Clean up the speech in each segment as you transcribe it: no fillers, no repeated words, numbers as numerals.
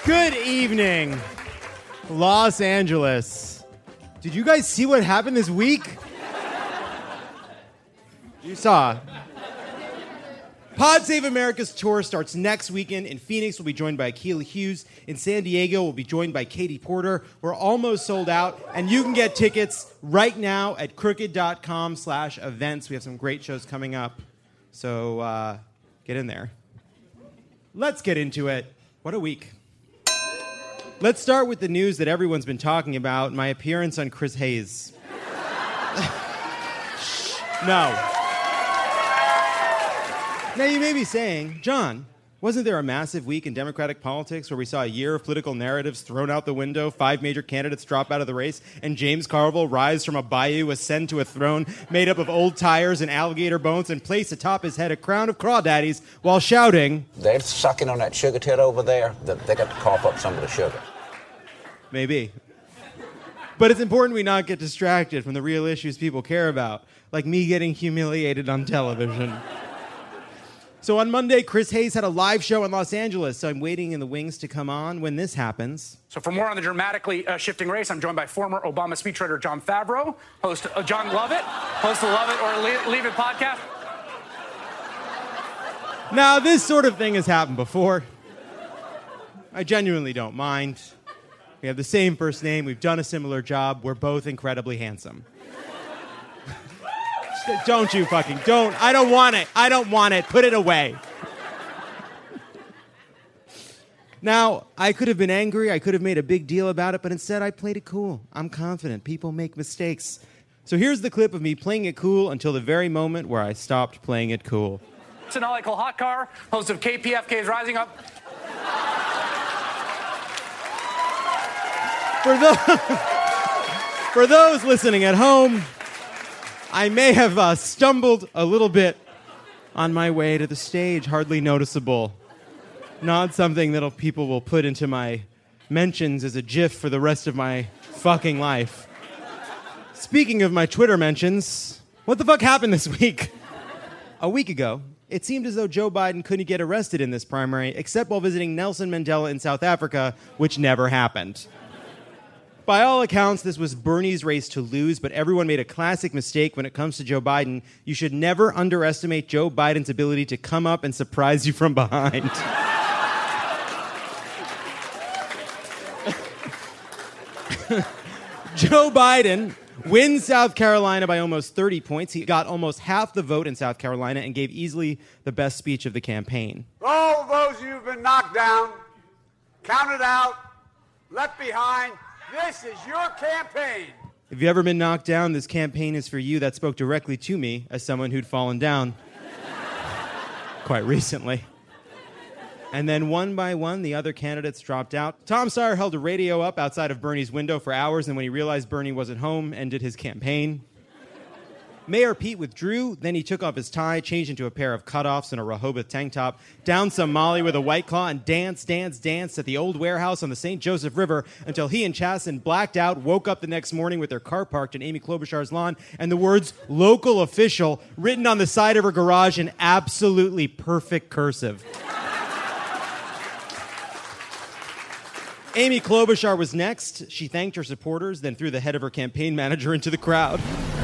Good evening, Los Angeles. Did you guys see what happened this week? You saw. Pod Save America's tour starts next weekend. In Phoenix, we'll be joined by Akilah Hughes. In San Diego, we'll be joined by Katie Porter. We're almost sold out, and you can get tickets right now at crooked.com/events. We have some great shows coming up, so get in there. Let's get into it. What a week. Let's start with the news that everyone's been talking about, my appearance on Chris Hayes. No. Now, you may be saying, John, wasn't there a massive week in Democratic politics where we saw a year of political narratives thrown out the window, 5 major candidates drop out of the race, and James Carville rise from a bayou, ascend to a throne made up of old tires and alligator bones, and place atop his head a crown of crawdaddies while shouting, "They're sucking on that sugar tit over there. They got to cough up some of the sugar." Maybe. But it's important we not get distracted from the real issues people care about, like me getting humiliated on television. So on Monday, Chris Hayes had a live show in Los Angeles, so I'm waiting in the wings to come on when this happens. So for more on the dramatically shifting race, I'm joined by former Obama speechwriter Jon Favreau, host Jon Lovett, host the Love It or Leave It podcast. Now, this sort of thing has happened before. I genuinely don't mind. We have the same first name. We've done a similar job. We're both incredibly handsome. Don't. I don't want it. I don't want it. Put it away. Now, I could have been angry. I could have made a big deal about it, but instead I played it cool. I'm confident. People make mistakes. So here's the clip of me playing it cool until the very moment where I stopped playing it cool. Sonali Kolhatkar, host of KPFK's Rising Up. For those listening at home, I may have stumbled a little bit on my way to the stage, hardly noticeable. Not something that people will put into my mentions as a GIF for the rest of my fucking life. Speaking of my Twitter mentions, what the fuck happened this week? A week ago, it seemed as though Joe Biden couldn't get arrested in this primary, except while visiting Nelson Mandela in South Africa, which never happened. By all accounts, this was Bernie's race to lose, but everyone made a classic mistake when it comes to Joe Biden. You should never underestimate Joe Biden's ability to come up and surprise you from behind. Joe Biden wins South Carolina by almost 30 points. He got almost half the vote in South Carolina and gave easily the best speech of the campaign. For all those who've been knocked down, counted out, left behind, this is your campaign. If you've ever been knocked down, this campaign is for you. That spoke directly to me as someone who'd fallen down quite recently. And then one by one, the other candidates dropped out. Tom Steyer held a radio up outside of Bernie's window for hours, and when he realized Bernie wasn't home, ended his campaign. Mayor Pete withdrew, then he took off his tie, changed into a pair of cutoffs and a Rehoboth tank top, downed some Molly with a White Claw, and danced at the old warehouse on the St. Joseph River until he and Chasten blacked out, woke up the next morning with their car parked in Amy Klobuchar's lawn, and the words "local official" written on the side of her garage in absolutely perfect cursive. Amy Klobuchar was next. She thanked her supporters, then threw the head of her campaign manager into the crowd.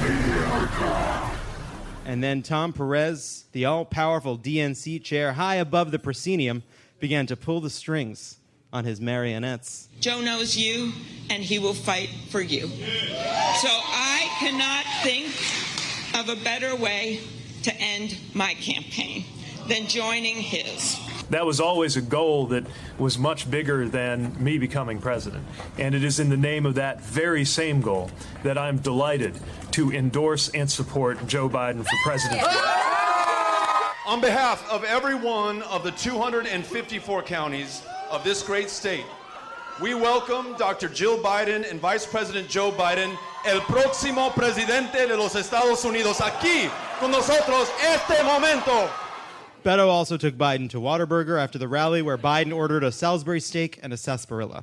And then Tom Perez, the all-powerful DNC chair, high above the proscenium, began to pull the strings on his marionettes. Joe knows you, and he will fight for you. So I cannot think of a better way to end my campaign than joining his. That was always a goal that was much bigger than me becoming president. And it is in the name of that very same goal that I'm delighted to endorse and support Joe Biden for president. On behalf of every one of the 254 counties of this great state, we welcome Dr. Jill Biden and Vice President Joe Biden, el próximo presidente de los Estados Unidos, aquí con nosotros este momento. Beto also took Biden to Whataburger after the rally, where Biden ordered a Salisbury steak and a sarsaparilla.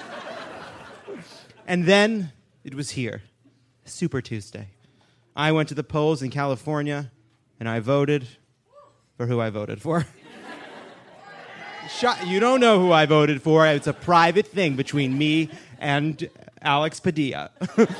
And then it was here, Super Tuesday. I went to the polls in California, and I voted for who I voted for. You don't know who I voted for. It's a private thing between me and Alex Padilla.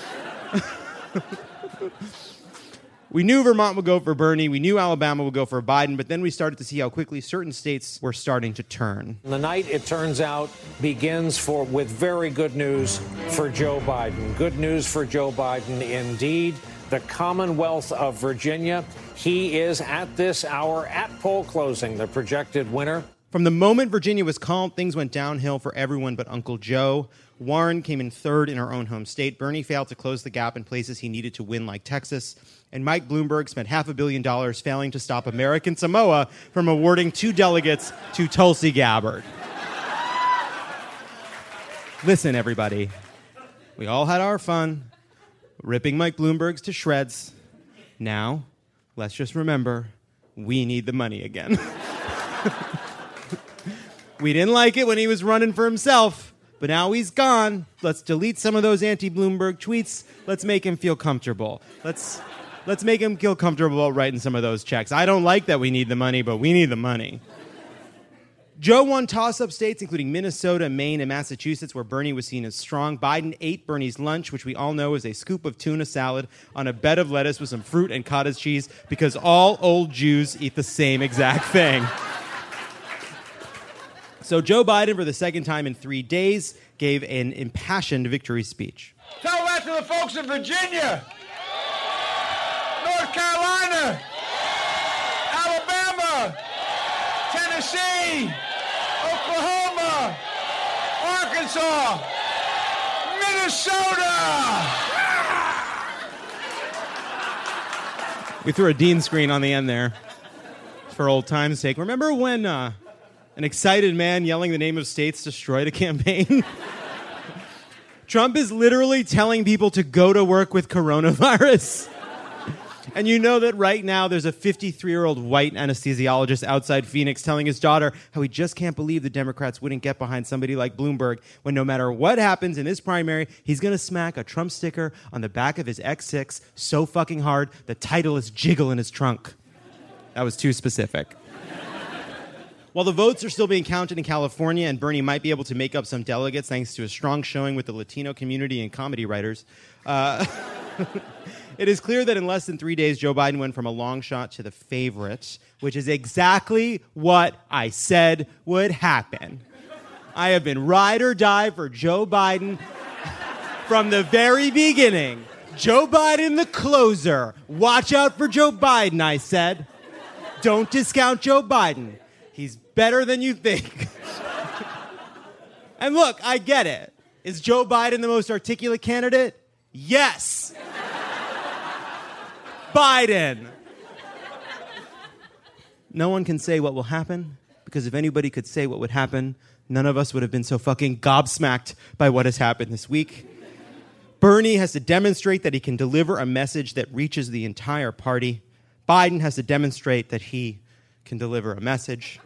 We knew Vermont would go for Bernie. We knew Alabama would go for Biden. But then we started to see how quickly certain states were starting to turn. The night, it turns out, begins with very good news for Joe Biden. Good news for Joe Biden, indeed. The Commonwealth of Virginia, he is at this hour at poll closing, the projected winner. From the moment Virginia was called, things went downhill for everyone but Uncle Joe. Warren came in third in her own home state. Bernie failed to close the gap in places he needed to win, like Texas. And Mike Bloomberg spent $500 million failing to stop American Samoa from awarding 2 delegates to Tulsi Gabbard. Listen, everybody. We all had our fun ripping Mike Bloomberg's to shreds. Now, let's just remember, we need the money again. We didn't like it when he was running for himself, but now he's gone. Let's delete some of those anti-Bloomberg tweets. Let's make him feel comfortable. Let's make him feel comfortable writing some of those checks. I don't like that we need the money, but we need the money. Joe won toss-up states, including Minnesota, Maine, and Massachusetts, where Bernie was seen as strong. Biden ate Bernie's lunch, which we all know is a scoop of tuna salad on a bed of lettuce with some fruit and cottage cheese, because all old Jews eat the same exact thing. So Joe Biden, for the second time in 3 days, gave an impassioned victory speech. Tell that to the folks in Virginia, North Carolina, Alabama, Tennessee, Oklahoma, Arkansas, Minnesota. We threw a Dean screen on the end there for old time's sake. Remember when an excited man yelling the name of states destroyed a campaign? Trump is literally telling people to go to work with coronavirus. And you know that right now there's a 53-year-old white anesthesiologist outside Phoenix telling his daughter how he just can't believe the Democrats wouldn't get behind somebody like Bloomberg when no matter what happens in his primary, he's going to smack a Trump sticker on the back of his X6 so fucking hard the Titleist jiggle in his trunk. That was too specific. While the votes are still being counted in California and Bernie might be able to make up some delegates thanks to a strong showing with the Latino community and comedy writers, it is clear that in less than 3 days, Joe Biden went from a long shot to the favorite, which is exactly what I said would happen. I have been ride or die for Joe Biden from the very beginning. Joe Biden, the closer. Watch out for Joe Biden, I said. Don't discount Joe Biden. He's better than you think. And look, I get it. Is Joe Biden the most articulate candidate? Yes. Biden. No one can say what will happen, because if anybody could say what would happen, none of us would have been so fucking gobsmacked by what has happened this week. Bernie has to demonstrate that he can deliver a message that reaches the entire party. Biden has to demonstrate that he can deliver a message.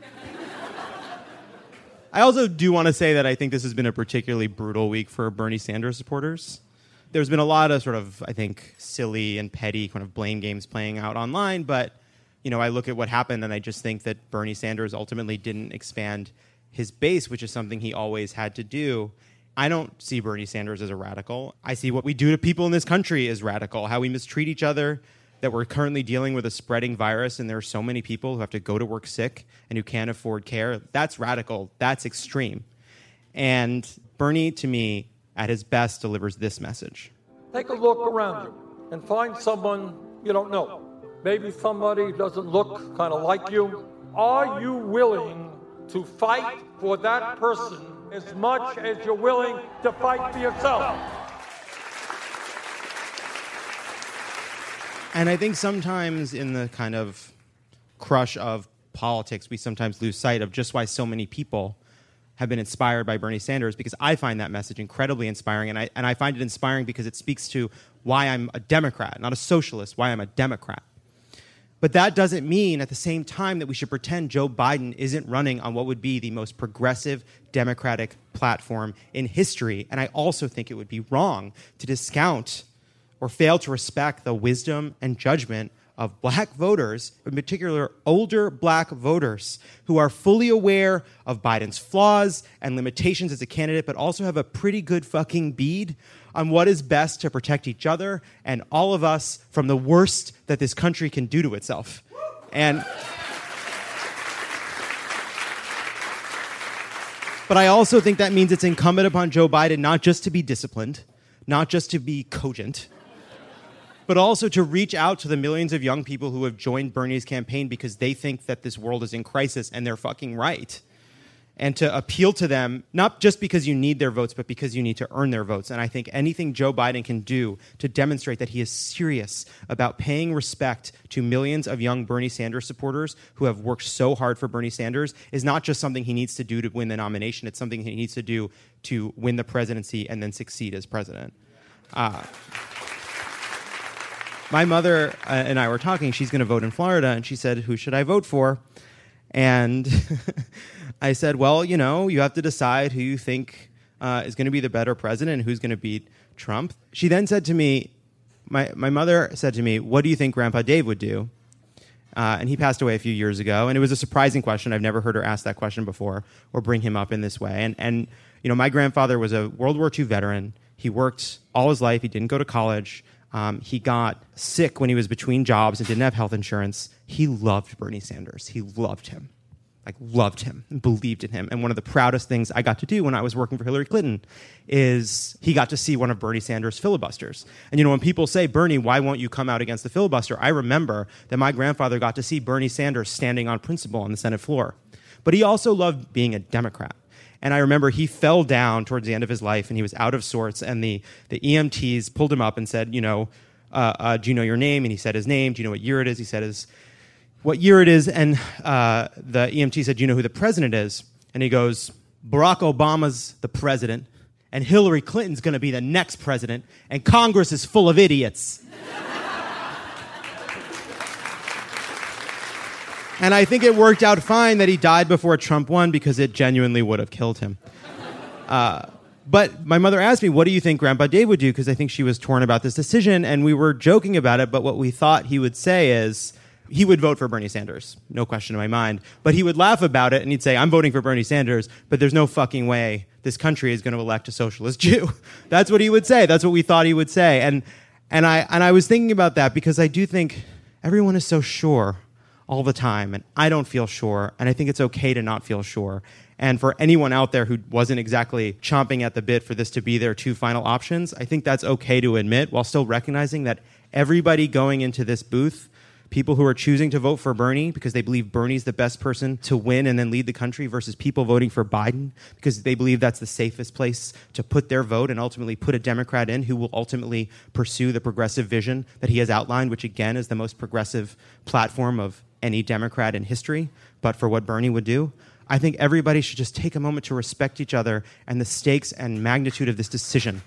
I also do want to say that I think this has been a particularly brutal week for Bernie Sanders supporters. There's been a lot of sort of, I think, silly and petty kind of blame games playing out online, but, you know, I look at what happened and I just think that Bernie Sanders ultimately didn't expand his base, which is something he always had to do. I don't see Bernie Sanders as a radical. I see what we do to people in this country as radical, how we mistreat each other, that we're currently dealing with a spreading virus and there are so many people who have to go to work sick and who can't afford care. That's radical. That's extreme. And Bernie, to me, at his best, delivers this message. Take a look around you and find someone you don't know. Maybe somebody doesn't look kind of like you. Are you willing to fight for that person as much as you're willing to fight for yourself? And I think sometimes in the kind of crush of politics, we sometimes lose sight of just why so many people have been inspired by Bernie Sanders, because I find that message incredibly inspiring, and I find it inspiring because it speaks to why I'm a Democrat, not a socialist, why I'm a Democrat. But that doesn't mean at the same time that we should pretend Joe Biden isn't running on what would be the most progressive Democratic platform in history. And I also think it would be wrong to discount or fail to respect the wisdom and judgment of black voters, in particular older black voters, who are fully aware of Biden's flaws and limitations as a candidate, but also have a pretty good fucking bead on what is best to protect each other and all of us from the worst that this country can do to itself. But I also think that means it's incumbent upon Joe Biden not just to be disciplined, not just to be cogent, but also to reach out to the millions of young people who have joined Bernie's campaign because they think that this world is in crisis, and they're fucking right. And to appeal to them, not just because you need their votes, but because you need to earn their votes. And I think anything Joe Biden can do to demonstrate that he is serious about paying respect to millions of young Bernie Sanders supporters who have worked so hard for Bernie Sanders is not just something he needs to do to win the nomination. It's something he needs to do to win the presidency and then succeed as president. My mother and I were talking. She's going to vote in Florida, and she said, "Who should I vote for?" And I said, well, you know, you have to decide who you think is going to be the better president and who's going to beat Trump. She then said to me, my mother said to me, what do you think Grandpa Dave would do? And he passed away a few years ago, and it was a surprising question. I've never heard her ask that question before or bring him up in this way. And you know, my grandfather was a World War II veteran. He worked all his life. He didn't go to college. He got sick when he was between jobs and didn't have health insurance. He loved Bernie Sanders. He loved him. Loved him and believed in him. And one of the proudest things I got to do when I was working for Hillary Clinton is he got to see one of Bernie Sanders' filibusters. And you know, when people say, Bernie, why won't you come out against the filibuster? I remember that my grandfather got to see Bernie Sanders standing on principle on the Senate floor. But he also loved being a Democrat. And I remember he fell down towards the end of his life and he was out of sorts, and the EMTs pulled him up and said, you know, do you know your name? And he said his name. Do you know what year it is? He said what year it is. And the EMT said, do you know who the president is? And he goes, Barack Obama's the president, and Hillary Clinton's going to be the next president, and Congress is full of idiots. And I think it worked out fine that he died before Trump won, because it genuinely would have killed him. But my mother asked me, what do you think Grandpa Dave would do? Because I think she was torn about this decision, and we were joking about it, but what we thought he would say is he would vote for Bernie Sanders, no question in my mind. But he would laugh about it, and he'd say, I'm voting for Bernie Sanders, but there's no fucking way this country is going to elect a socialist Jew. That's what he would say. That's what we thought he would say. And I was thinking about that because I do think everyone is so sure all the time, and I don't feel sure, and I think it's okay to not feel sure. And for anyone out there who wasn't exactly chomping at the bit for this to be their two final options, I think that's okay to admit, while still recognizing that everybody going into this booth, people who are choosing to vote for Bernie because they believe Bernie's the best person to win and then lead the country, versus people voting for Biden because they believe that's the safest place to put their vote and ultimately put a Democrat in who will ultimately pursue the progressive vision that he has outlined, which again is the most progressive platform of any Democrat in history, but for what Bernie would do. I think everybody should just take a moment to respect each other and the stakes and magnitude of this decision.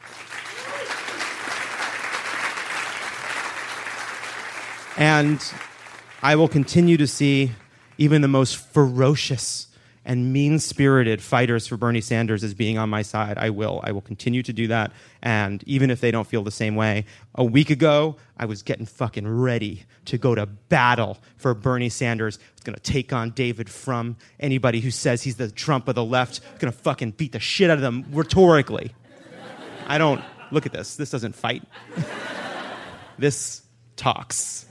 And I will continue to see even the most ferocious and mean-spirited fighters for Bernie Sanders as being on my side. I will continue to do that. And even if they don't feel the same way, a week ago, I was getting fucking ready to go to battle for Bernie Sanders. I was going to take on David Frum. Anybody who says he's the Trump of the left, going to fucking beat the shit out of them rhetorically. I don't, look at this. This doesn't fight. This talks.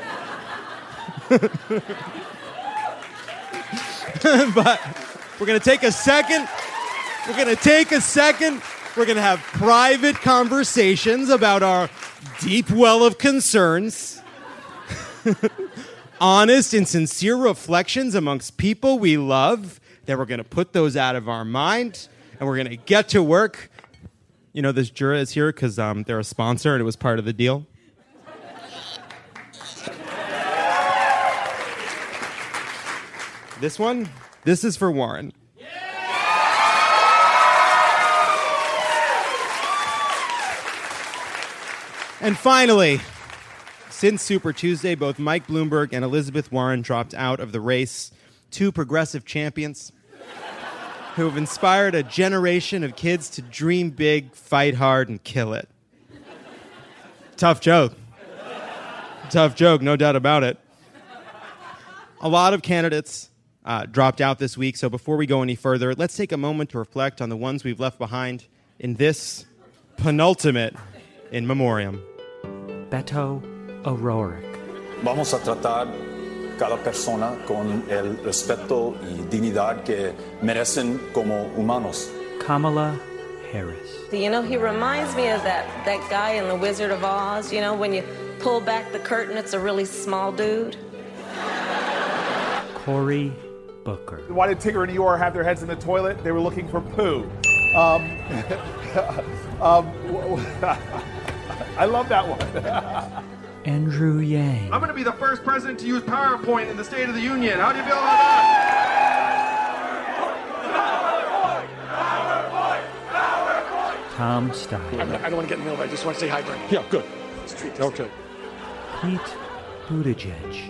But we're going to take a second. We're going to have private conversations about our deep well of concerns. Honest and sincere reflections amongst people we love. Then we're going to put those out of our mind, and we're going to get to work. You know, this Jura is here because they're a sponsor, and it was part of the deal. This one, this is for Warren. And finally, since Super Tuesday, both Mike Bloomberg and Elizabeth Warren dropped out of the race. Two progressive champions who have inspired a generation of kids to dream big, fight hard, and kill it. Tough joke. Tough joke, no doubt about it. A lot of candidates dropped out this week, so before we go any further, let's take a moment to reflect on the ones we've left behind in this penultimate in memoriam. Beto O'Rourke. Vamos a tratar cada persona con el respeto y dignidad que merecen como humanos. Kamala Harris. You know, he reminds me of that guy in The Wizard of Oz. You know, when you pull back the curtain, it's a really small dude. Cory Booker. Why did Tigger and Eeyore have their heads in the toilet? They were looking for poo. I love that one. Andrew Yang. I'm going to be the first president to use PowerPoint in the State of the Union. How do you feel about that? Tom Steyer. I don't want to get in the middle, but I just want to say hi, Bernie. Yeah, good. Let's treat this. Okay. Pete Buttigieg.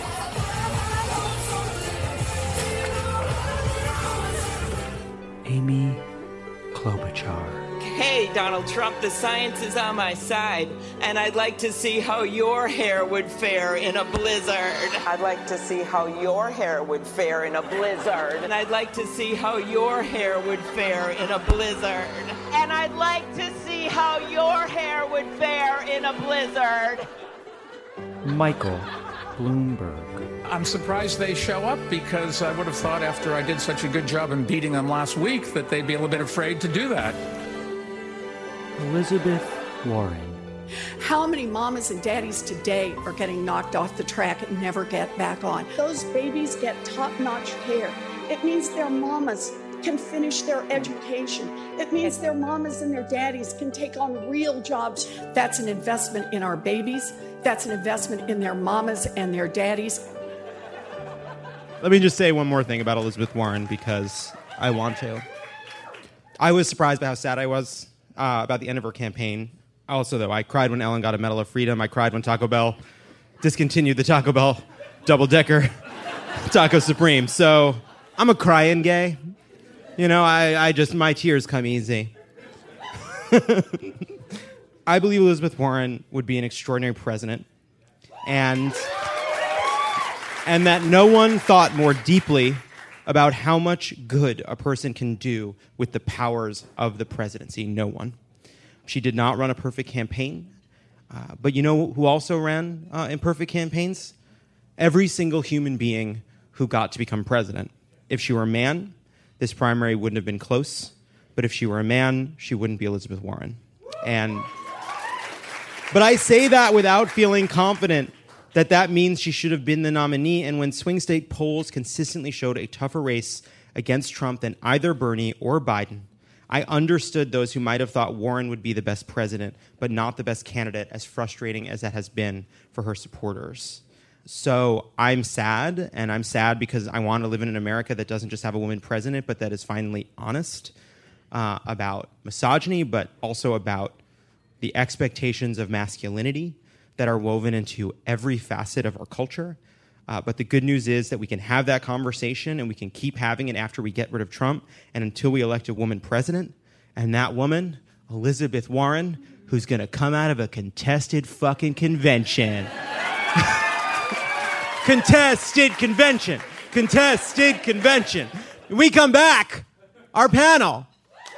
Amy Klobuchar. Hey, Donald Trump, the science is on my side, and I'd like to see how your hair would fare in a blizzard. I'd like to see how your hair would fare in a blizzard. And I'd like to see how your hair would fare in a blizzard. And I'd like to see how your hair would fare in a blizzard. Michael Bloomberg. I'm surprised they show up because I would have thought after I did such a good job in beating them last week that they'd be a little bit afraid to do that. Elizabeth Warren. How many mamas and daddies today are getting knocked off the track and never get back on? Those babies get top-notch care. It means their mamas can finish their education. It means their mamas and their daddies can take on real jobs. That's an investment in our babies. That's an investment in their mamas and their daddies. Let me just say one more thing about Elizabeth Warren because I want to. I was surprised by how sad I was about the end of her campaign. Also, though, I cried when Ellen got a Medal of Freedom. I cried when Taco Bell discontinued the Taco Bell double-decker Taco Supreme. So I'm a crying gay. You know, I just, my tears come easy. I believe Elizabeth Warren would be an extraordinary president. And that no one thought more deeply about how much good a person can do with the powers of the presidency. No one. She did not run a perfect campaign. But you know who also ran imperfect campaigns? Every single human being who got to become president. If she were a man, this primary wouldn't have been close. But if she were a man, she wouldn't be Elizabeth Warren. But I say that without feeling confident that means she should have been the nominee. And when swing state polls consistently showed a tougher race against Trump than either Bernie or Biden, I understood those who might have thought Warren would be the best president, but not the best candidate, as frustrating as that has been for her supporters. So I'm sad, and I'm sad because I want to live in an America that doesn't just have a woman president, but that is finally honest about misogyny, but also about the expectations of masculinity that are woven into every facet of our culture. But the good news is that we can have that conversation and we can keep having it after we get rid of Trump and until we elect a woman president. And that woman, Elizabeth Warren, who's going to come out of a contested fucking convention. Contested convention. Contested convention. When we come back, our panel.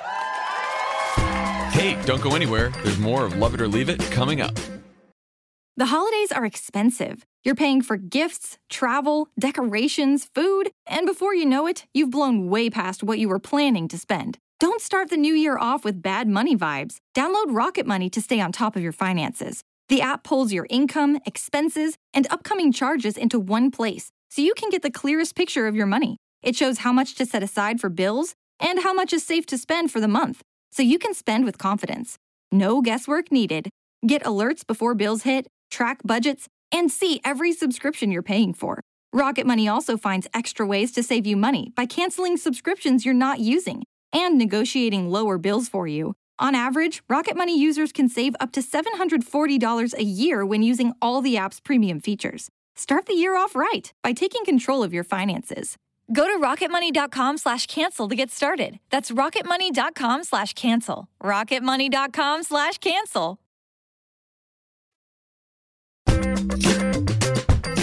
Hey, don't go anywhere. There's more of Love It or Leave It coming up. The holidays are expensive. You're paying for gifts, travel, decorations, food, and before you know it, you've blown way past what you were planning to spend. Don't start the new year off with bad money vibes. Download Rocket Money to stay on top of your finances. The app pulls your income, expenses, and upcoming charges into one place, so you can get the clearest picture of your money. It shows how much to set aside for bills and how much is safe to spend for the month, so you can spend with confidence. No guesswork needed. Get alerts before bills hit, track budgets, and see every subscription you're paying for. Rocket Money also finds extra ways to save you money by canceling subscriptions you're not using and negotiating lower bills for you. On average, Rocket Money users can save up to $740 a year when using all the app's premium features. Start the year off right by taking control of your finances. Go to rocketmoney.com/cancel to get started. That's rocketmoney.com/cancel. rocketmoney.com/cancel.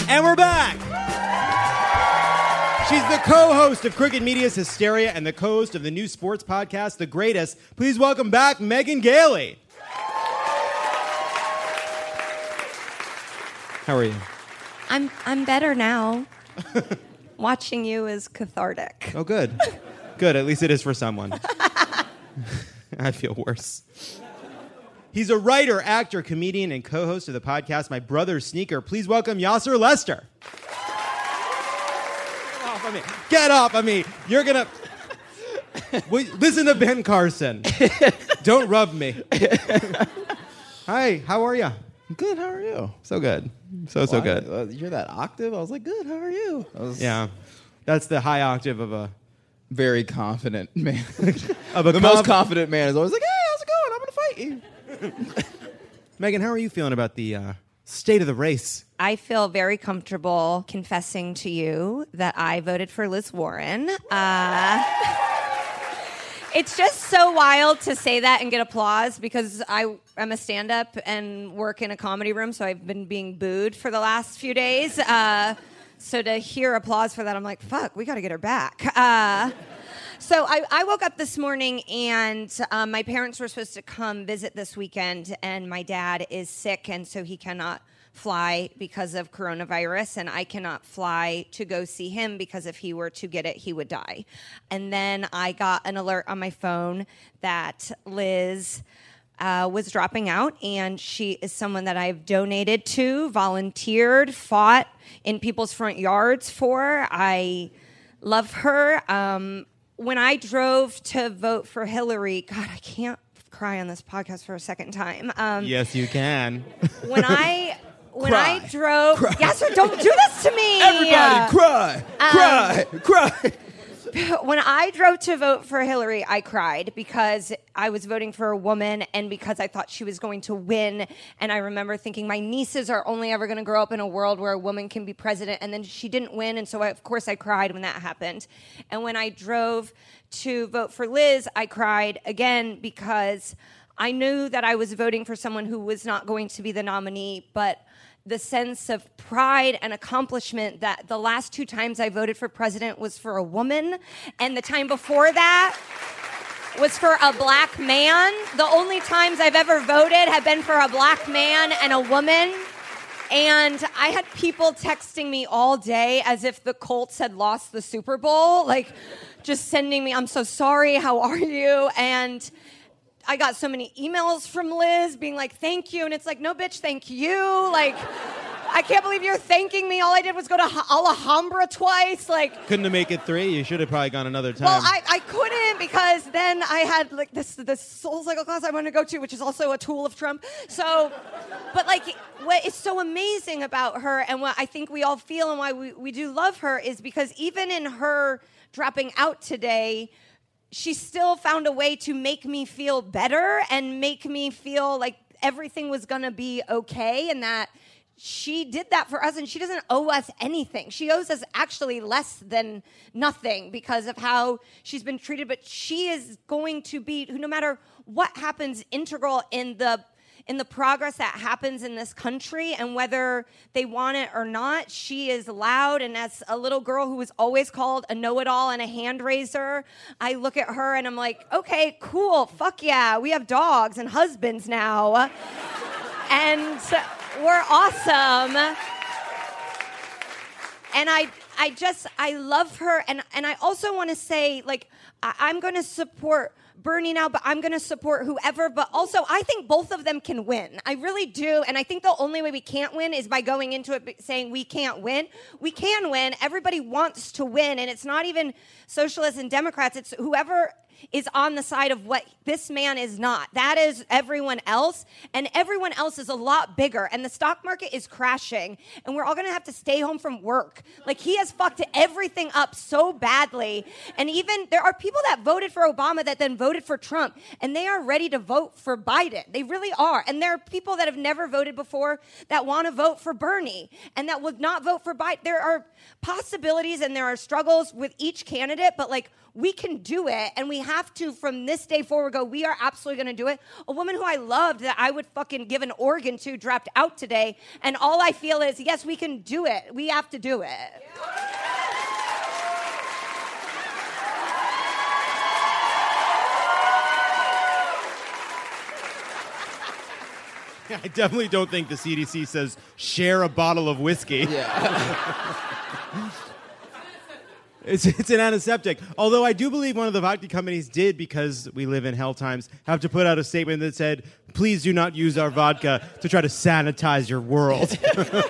And we're back. She's the co-host of Crooked Media's Hysteria and the co-host of the new sports podcast, The Greatest. Please welcome back Megan Gailey. How are you? I'm better now. Watching you is cathartic. Oh, good. Good. At least it is for someone. I feel worse. He's a writer, actor, comedian, and co-host of the podcast My Brother's Sneaker. Please welcome Yasser Lester. Get off of me. You're going to... Listen to Ben Carson. Don't rub me. Hi, how are you? Good, how are you? So good. So good. You're that octave? I was like, good, how are you? Yeah. That's the high octave of a... Very confident man. The most confident man is always like, hey, how's it going? I'm going to fight you. Megan, how are you feeling about the state of the race? I feel very comfortable confessing to you that I voted for Liz Warren. It's just so wild to say that and get applause because I am a stand-up and work in a comedy room, so I've been being booed for the last few days. So to hear applause for that, I'm like, fuck, we got to get her back. So I woke up this morning and my parents were supposed to come visit this weekend, and my dad is sick, and so he cannot fly because of coronavirus, and I cannot fly to go see him because if he were to get it, he would die. And then I got an alert on my phone that Liz was dropping out, and she is someone that I've donated to, volunteered, fought in people's front yards for. I love her. When I drove to vote for Hillary, God, I can't cry on this podcast for a second time. Yes, you can. When I drove... Yes, sir, don't do this to me! Everybody cry! When I drove to vote for Hillary, I cried because I was voting for a woman and because I thought she was going to win. And I remember thinking my nieces are only ever going to grow up in a world where a woman can be president. And then she didn't win. And so, of course, I cried when that happened. And when I drove to vote for Liz, I cried again because I knew that I was voting for someone who was not going to be the nominee, but the sense of pride and accomplishment that the last 2 times I voted for president was for a woman, and the time before that was for a black man. The only times I've ever voted have been for a black man and a woman. And I had people texting me all day as if the Colts had lost the Super Bowl, like just sending me, I'm so sorry, how are you? And I got so many emails from Liz being like, thank you. And it's like, no, bitch, thank you. Like, I can't believe you're thanking me. All I did was go to Alhambra twice. Like, Couldn't have made it 3. You should have probably gone another time. Well, I couldn't because then I had like this Soul Cycle class I wanted to go to, which is also a tool of Trump. So, but like, what is so amazing about her and what I think we all feel and why we do love her is because even in her dropping out today, she still found a way to make me feel better and make me feel like everything was going to be okay and that she did that for us and she doesn't owe us anything. She owes us actually less than nothing because of how she's been treated, but she is going to be, no matter what happens, integral in the progress that happens in this country, and whether they want it or not, she is loud. And as a little girl who was always called a know-it-all and a hand raiser, I look at her and I'm like, okay, cool, fuck yeah, we have dogs and husbands now. And we're awesome. And I love her. And I also want to say, like, I'm going to support Bernie now, but I'm going to support whoever. But also, I think both of them can win. I really do. And I think the only way we can't win is by going into it saying we can't win. We can win. Everybody wants to win. And it's not even socialists and Democrats. It's whoever is on the side of what this man is not. That is everyone else. And everyone else is a lot bigger. And the stock market is crashing. And we're all going to have to stay home from work. Like, he has fucked everything up so badly. And even there are people that voted for Obama that then voted for Trump. And they are ready to vote for Biden. They really are. And there are people that have never voted before that want to vote for Bernie and that would not vote for Biden. There are possibilities and there are struggles with each candidate. But, like, we can do it, and we have to, from this day forward, go, we are absolutely going to do it. A woman who I loved that I would fucking give an organ to dropped out today, and all I feel is, yes, we can do it. We have to do it. I definitely don't think the CDC says share a bottle of whiskey. Yeah. It's an antiseptic. Although I do believe one of the vodka companies did, because we live in hell times, have to put out a statement that said, please do not use our vodka to try to sanitize your world.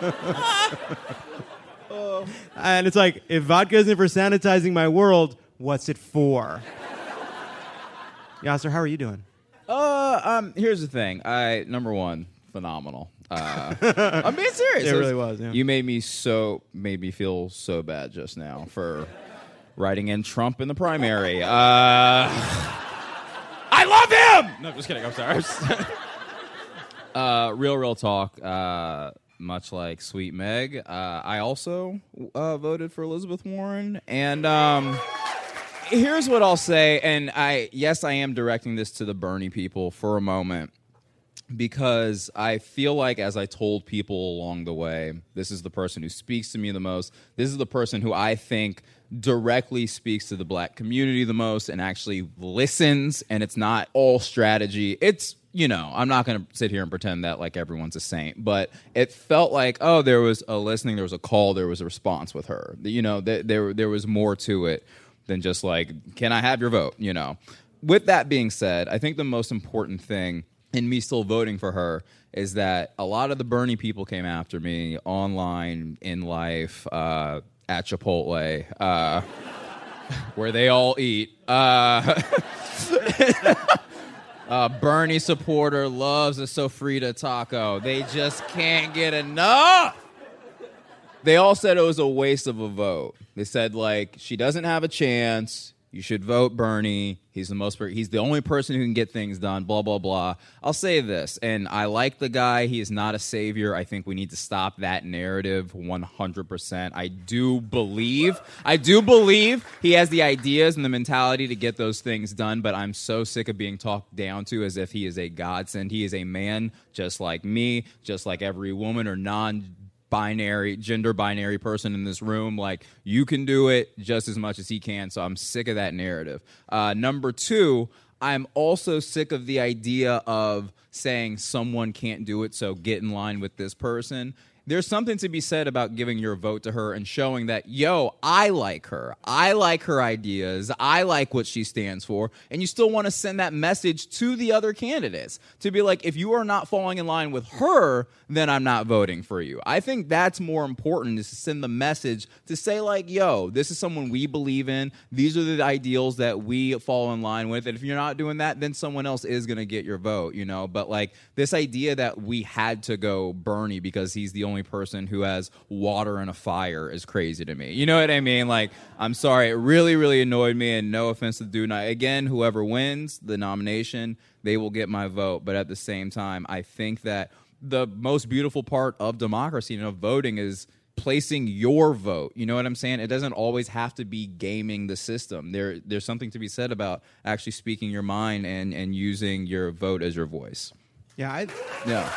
And it's like, if vodka isn't for sanitizing my world, what's it for? Yasser, how are you doing? Here's the thing. Number one, phenomenal. I'm being serious. It really was. Yeah. You made me feel so bad just now for writing in Trump in the primary. I love him. No, just kidding. I'm sorry. Real talk. Much like Sweet Meg, I also voted for Elizabeth Warren, and here's what I'll say. And I am directing this to the Bernie people for a moment, because I feel like, as I told people along the way, this is the person who speaks to me the most. This is the person who I think directly speaks to the black community the most and actually listens, and it's not all strategy. It's, I'm not going to sit here and pretend that like everyone's a saint, but it felt like, there was a listening, there was a call, there was a response with her. There was more to it than just like, can I have your vote? With that being said, I think the most important thing in me still voting for her is that a lot of the Bernie people came after me online, in life, at Chipotle, where they all eat. Bernie supporter loves a sofrita taco. They just can't get enough. They all said it was a waste of a vote. They said, like, she doesn't have a chance. You should vote Bernie. He's the only person who can get things done, blah, blah, blah. I'll say this, and I like the guy. He is not a savior. I think we need to stop that narrative 100%. I do believe he has the ideas and the mentality to get those things done, but I'm so sick of being talked down to as if he is a godsend. He is a man just like me, just like every woman or gender binary person in this room. Like, you can do it just as much as he can, so I'm sick of that narrative. Number two, I'm also sick of the idea of saying someone can't do it, so get in line with this person. There's something to be said about giving your vote to her and showing that, I like her. I like her ideas. I like what she stands for. And you still want to send that message to the other candidates to be like, if you are not falling in line with her, then I'm not voting for you. I think that's more important, is to send the message to say, like, this is someone we believe in. These are the ideals that we fall in line with. And if you're not doing that, then someone else is going to get your vote, But, like, this idea that we had to go Bernie because he's the only person who has water in a fire is crazy to me. You know what I mean? Like, I'm sorry. It really, really annoyed me, and no offense to the dude. Again, whoever wins the nomination, they will get my vote. But at the same time, I think that the most beautiful part of democracy and of voting is placing your vote. You know what I'm saying? It doesn't always have to be gaming the system. There's something to be said about actually speaking your mind and using your vote as your voice. Yeah. Yeah.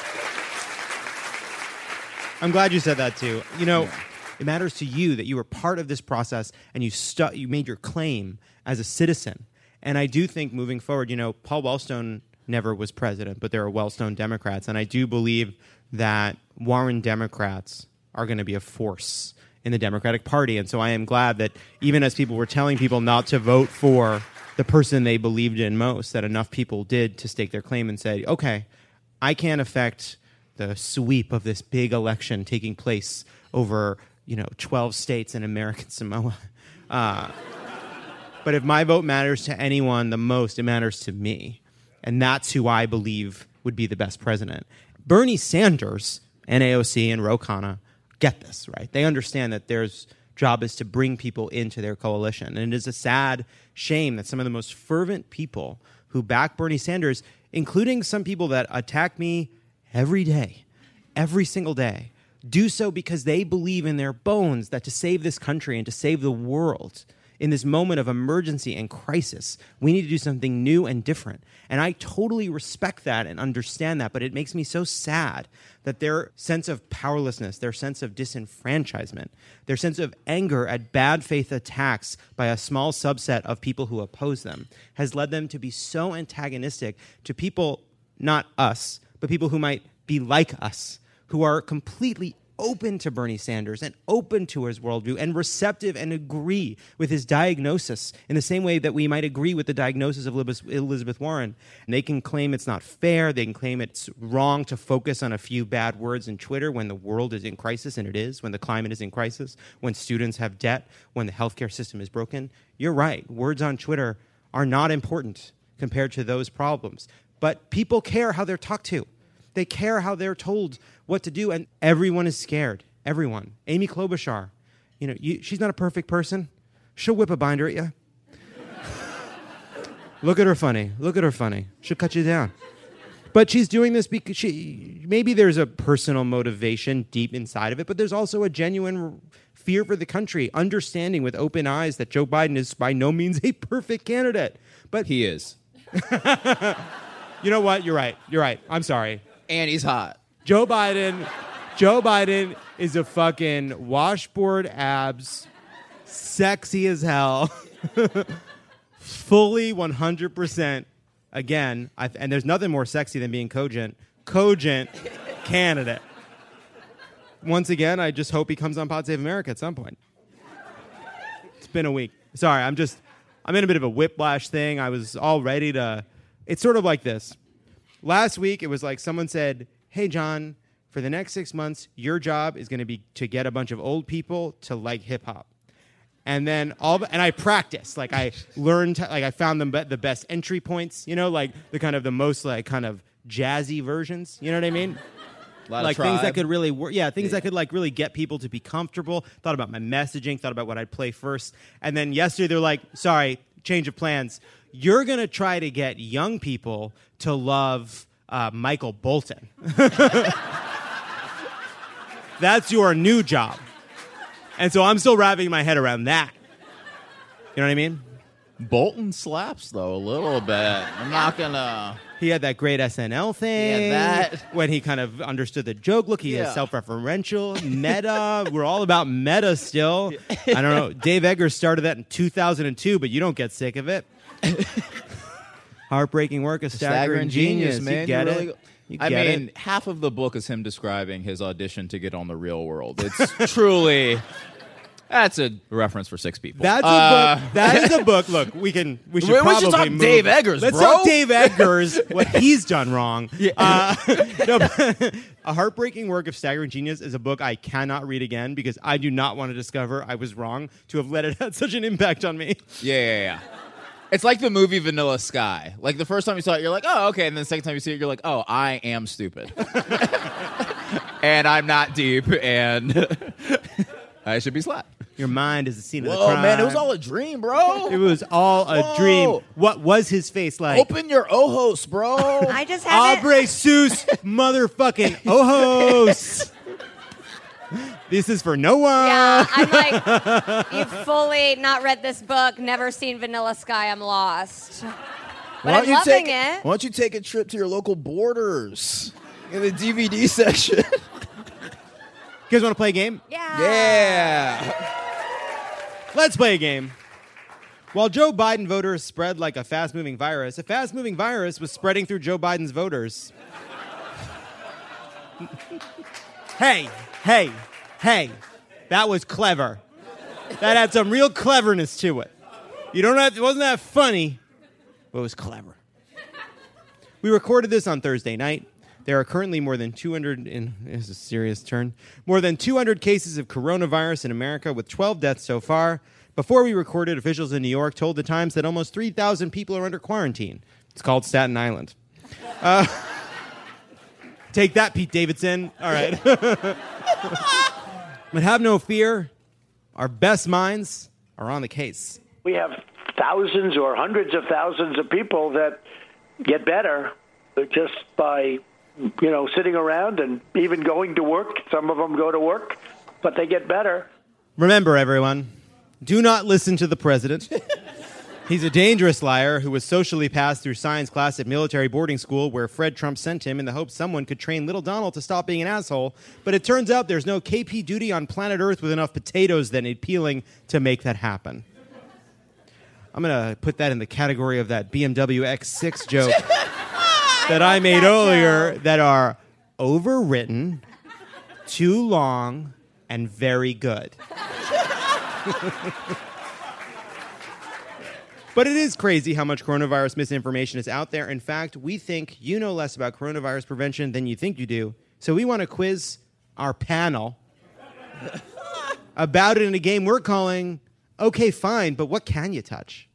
I'm glad you said that too. It matters to you that you were part of this process and you made your claim as a citizen. And I do think moving forward, Paul Wellstone never was president, but there are Wellstone Democrats. And I do believe that Warren Democrats are going to be a force in the Democratic Party. And so I am glad that even as people were telling people not to vote for the person they believed in most, that enough people did to stake their claim and say, okay, I can't affect the sweep of this big election taking place over, 12 states and American Samoa. But if my vote matters to anyone the most, it matters to me. And that's who I believe would be the best president. Bernie Sanders and AOC and Ro Khanna get this, right? They understand that their job is to bring people into their coalition. And it is a sad shame that some of the most fervent people who back Bernie Sanders, including some people that attack me every day, every single day, do so because they believe in their bones that to save this country and to save the world, in this moment of emergency and crisis, we need to do something new and different. And I totally respect that and understand that, but it makes me so sad that their sense of powerlessness, their sense of disenfranchisement, their sense of anger at bad faith attacks by a small subset of people who oppose them has led them to be so antagonistic to people, not us, but people who might be like us, who are completely open to Bernie Sanders and open to his worldview and receptive and agree with his diagnosis in the same way that we might agree with the diagnosis of Elizabeth Warren. And they can claim it's not fair. They can claim it's wrong to focus on a few bad words in Twitter when the world is in crisis, and it is, when the climate is in crisis, when students have debt, when the healthcare system is broken. You're right. Words on Twitter are not important compared to those problems. But people care how they're talked to. They care how they're told what to do, and everyone is scared. Everyone. Amy Klobuchar, she's not a perfect person. She'll whip a binder at you. Look at her funny. Look at her funny. She'll cut you down. But she's doing this because maybe there's a personal motivation deep inside of it, but there's also a genuine fear for the country, understanding with open eyes that Joe Biden is by no means a perfect candidate. But he is. You know what? You're right. I'm sorry. And he's hot. Joe Biden is a fucking washboard abs, sexy as hell, fully 100%. Again, and there's nothing more sexy than being cogent candidate. Once again, I just hope he comes on Pod Save America at some point. It's been a week. Sorry, I'm in a bit of a whiplash thing. I was all ready to. It's sort of like this. Last week, it was like someone said, hey, John, for the next 6 months, your job is going to be to get a bunch of old people to like hip-hop. And then and I practiced. Like, I learned, I found the best entry points, like the most, kind of jazzy versions. You know what I mean? A lot like of things Tribe. that could really work. Yeah, things that could really get people to be comfortable. Thought about my messaging, thought about what I'd play first. And then yesterday, they're like, sorry, change of plans. You're going to try to get young people to love Michael Bolton. That's your new job. And so I'm still wrapping my head around that. You know what I mean? Bolton slaps, though, a little bit. I'm not going to... He had that great SNL thing. Yeah, that. When he kind of understood the joke. Look, he is self-referential, meta. We're all about meta still. I don't know. Dave Eggers started that in 2002, but you don't get sick of it. Heartbreaking work of staggering genius, man. You get it. I mean, half of the book is him describing his audition to get on The Real World. It's truly... That's a reference for 6 people. That's a book. That is a book. Look, we should probably talk move. Dave Eggers, Let's bro. talk Dave Eggers, what he's done wrong. A Heartbreaking Work of Staggering Genius is a book I cannot read again because I do not want to discover I was wrong to have let it have such an impact on me. Yeah. It's like the movie Vanilla Sky. Like, the first time you saw it, you're like, oh, okay. And then the second time you see it, you're like, oh, I am stupid. And I'm not deep, and I should be slapped. Your mind is the scene of the Whoa, crime. man, it was all a dream, bro. It was all a dream. What was his face like? Open your Ojos, bro. I just haven't... Aubrey Seuss, motherfucking Ojos. This is for no one. Yeah, I'm like, you've fully not read this book, never seen Vanilla Sky, I'm lost. But I'm loving it. Why don't you take a trip to your local Borders in the DVD section? You guys want to play a game? Yeah. Let's play a game. While Joe Biden voters spread like a fast-moving virus, a fast-moving virus was spreading through Joe Biden's voters. Hey. That was clever. That had some real cleverness to it. It wasn't that funny, but it was clever. We recorded this on Thursday night. There are currently more than 200 this is a serious turn. More than 200 cases of coronavirus in America, with 12 deaths so far. Before we recorded, officials in New York told the Times that almost 3,000 people are under quarantine. It's called Staten Island. Take that, Pete Davidson. All right. But have no fear. Our best minds are on the case. We have thousands or hundreds of thousands of people that get better just by, sitting around and even going to work. Some of them go to work, but they get better. Remember, everyone, Do not listen to the president. He's a dangerous liar who was socially passed through science class at military boarding school where Fred Trump sent him in the hope someone could train little Donald to stop being an asshole. But it turns out there's no KP duty on planet Earth with enough potatoes that need peeling to make that happen. I'm going to put that in the category of that BMW X6 joke that I made earlier that are overwritten, too long, and very good. But it is crazy how much coronavirus misinformation is out there. In fact, we think you know less about coronavirus prevention than you think you do. So we want to quiz our panel about it in a game we're calling, Okay, Fine, but what can you touch?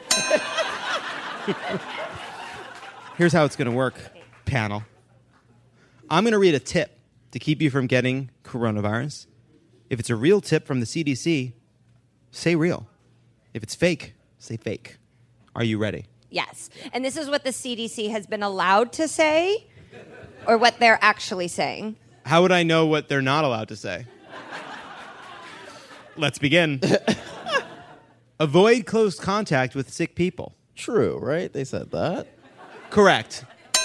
Here's how it's going to work, panel. I'm going to read a tip to keep you from getting coronavirus. If it's a real tip from the CDC, say real. If it's fake, say fake. Are you ready? Yes. And this is what the CDC has been allowed to say or what they're actually saying? How would I know what they're not allowed to say? Let's begin. Avoid close contact with sick people. True, right? They said that. Correct.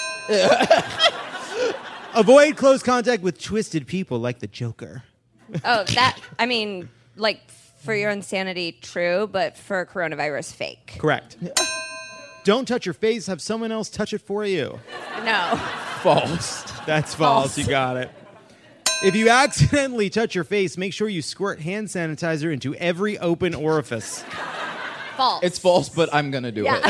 Avoid close contact with twisted people like the Joker. Oh, that, I mean, like, for your insanity, true, but for coronavirus, fake. Correct. Don't touch your face. Have someone else touch it for you. No. False. That's false. You got it. If you accidentally touch your face, make sure you squirt hand sanitizer into every open orifice. False. It's false, but I'm going to do it.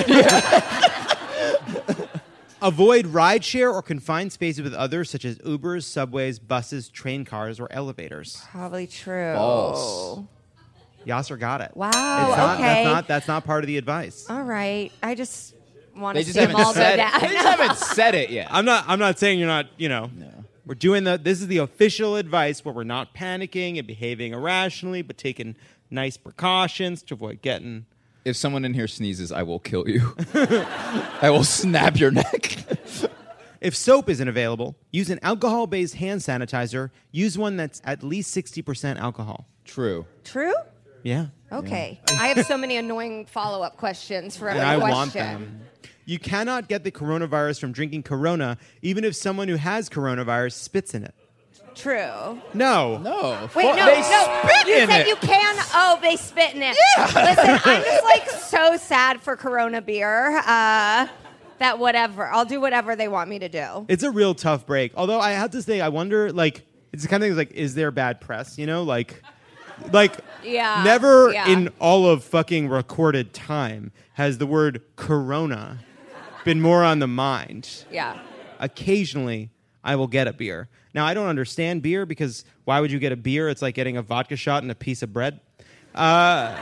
Avoid rideshare or confined spaces with others, such as Ubers, subways, buses, train cars, or elevators. Probably true. False. Yasser got it. Wow, It's not, okay. That's not part of the advice. All right. I just want They to just see them haven't all go said down. it. They just haven't said it yet. I'm not saying you're not, No. We're doing this is the official advice where we're not panicking and behaving irrationally, but taking nice precautions to avoid getting... If someone in here sneezes, I will kill you. I will snap your neck. If soap isn't available, use an alcohol-based hand sanitizer. Use one that's at least 60% alcohol. True. True? Yeah. Okay. I have so many annoying follow-up questions for every And I question. want them. You cannot get the coronavirus from drinking Corona, even if someone who has coronavirus spits in it. True. No. No. Wait, no, They no. spit You in said it. you can. Oh, they spit in it. Yeah. Listen, I'm just like so sad for Corona beer that whatever. I'll do whatever they want me to do. It's a real tough break. Although I have to say, I wonder, it's the kind of thing like, is there bad press? Like, Yeah. never Yeah. in all of fucking recorded time has the word Corona been more on the mind. Yeah. Occasionally, I will get a beer. Now, I don't understand beer because why would you get a beer? It's like getting a vodka shot and a piece of bread. Like,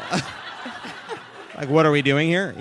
what are we doing here?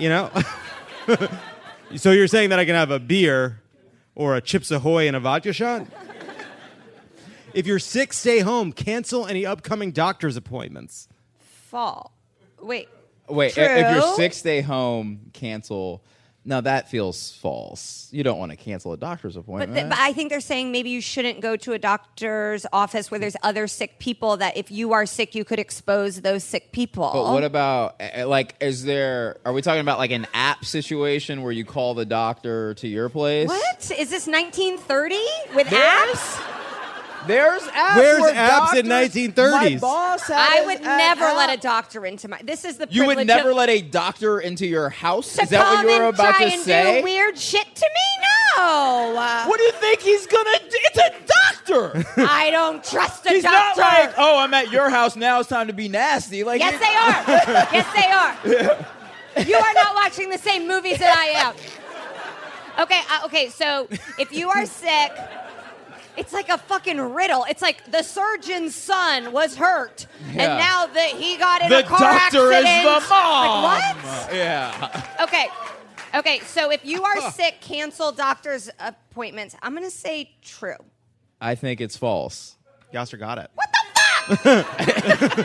So you're saying that I can have a beer or a Chips Ahoy and a vodka shot? If you're sick, stay home. Cancel any upcoming doctor's appointments. Fall. Wait. Wait, True. if you're sick, stay home, cancel. Now, that feels false. You don't want to cancel a doctor's appointment. But I think they're saying maybe you shouldn't go to a doctor's office where there's other sick people, that if you are sick, you could expose those sick people. But what about, are we talking about like an app situation where you call the doctor to your place? What? Is this 1930 with apps? There's apps. Where's where apps in doctors- 1930s? My boss had I his would app. never let a doctor into my... This is the You would privilege never of, let a doctor into your house? to Is that what come you were and about try to and say? do weird shit to me? No. What do you think he's gonna do? It's a doctor. I don't trust a He's doctor. not like, oh, I'm at your house now. It's time to be nasty. Like, Yes, they are. Yes, they are. You are not watching the same movies that I am. Okay, so if you are sick, it's like a fucking riddle. It's like the surgeon's son was hurt, and Yeah. now that he got in the a car doctor accident. is the mom. Like, what? Yeah. Okay, so if you are sick, cancel doctor's appointments. I'm going to say true. I think it's false. Yasser got it. What the fuck?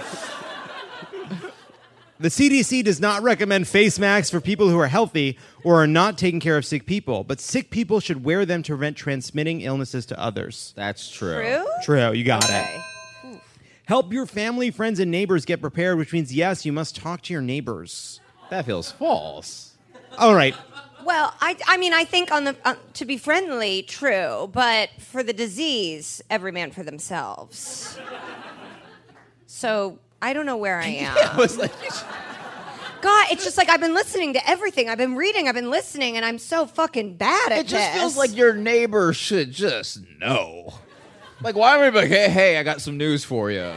The CDC does not recommend face masks for people who are healthy or are not taking care of sick people, but sick people should wear them to prevent transmitting illnesses to others. That's true. True? True, you got Okay. it. Help your family, friends, and neighbors get prepared, which means, yes, you must talk to your neighbors. That feels false. All right. Well, I mean, I think to be friendly, true, but for the disease, every man for themselves. So I don't know where I am. Yeah, it was like, God, it's just like I've been listening to everything. I've been reading, I've been listening, and I'm so fucking bad at it just this. feels like your neighbor should just know. Like, why would we be like, hey, I got some news for you?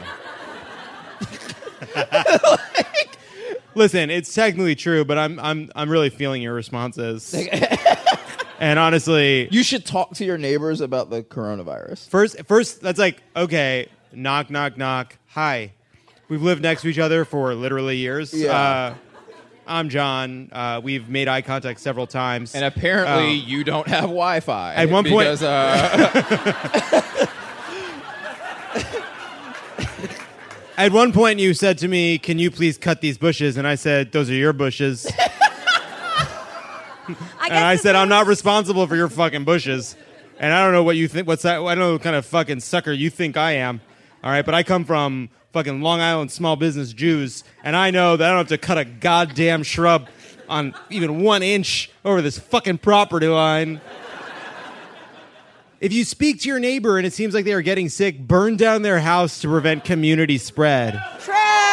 Listen, it's technically true, but I'm really feeling your responses. And honestly, you should talk to your neighbors about the coronavirus. First, that's like, okay, knock, knock, knock. Hi. We've lived next to each other for literally years. Yeah. I'm John. We've made eye contact several times. And apparently you don't have Wi-Fi. At one point... Because, At one point you said to me, can you please cut these bushes? And I said, those are your bushes. And I said, I'm not responsible for your fucking bushes. And I don't know what you think. I don't know what kind of fucking sucker you think I am. All right, but I come from fucking Long Island small business Jews, and I know that I don't have to cut a goddamn shrub on even 1 inch over this fucking property line. If you speak to your neighbor and it seems like they are getting sick, burn down their house to prevent community spread. True!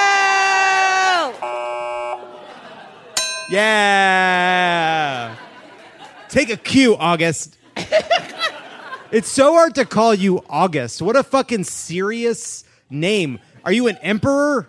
Yeah! Take a cue, August. It's so hard to call you August. What a fucking serious name. Are you an emperor?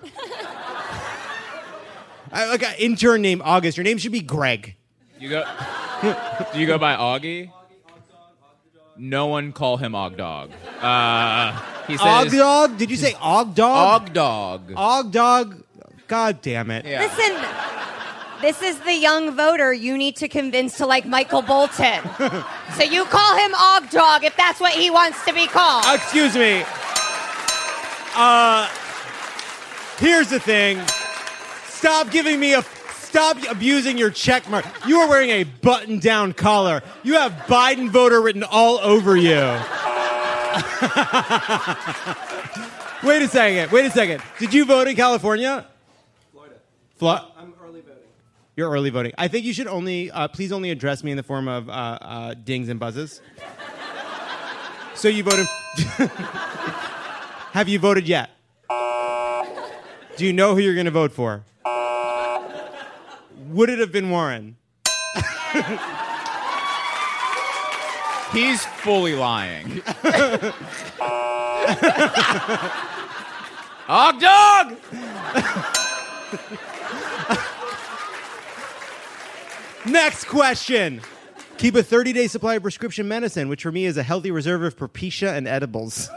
Like an intern named August. Your name should be Greg. do you go by Augie? No one call him Ogdog. He says Ogdog? Did you say Ogdog? Ogdog. Ogdog? God damn it. Yeah. Listen, this is the young voter you need to convince to like Michael Bolton. So you call him Ogdog if that's what he wants to be called. Excuse me. Here's the thing. Stop abusing your check mark. You are wearing a button-down collar. You have Biden voter written all over you. Wait a second. Did you vote in California? Florida. I'm early voting. You're early voting. I think you should please only address me in the form of dings and buzzes. So you voted. Have you voted yet? Do you know who you're going to vote for? Would it have been Warren? He's fully lying. Ogdog! Next question. Keep a 30-day supply of prescription medicine, which for me is a healthy reserve of Propecia and edibles.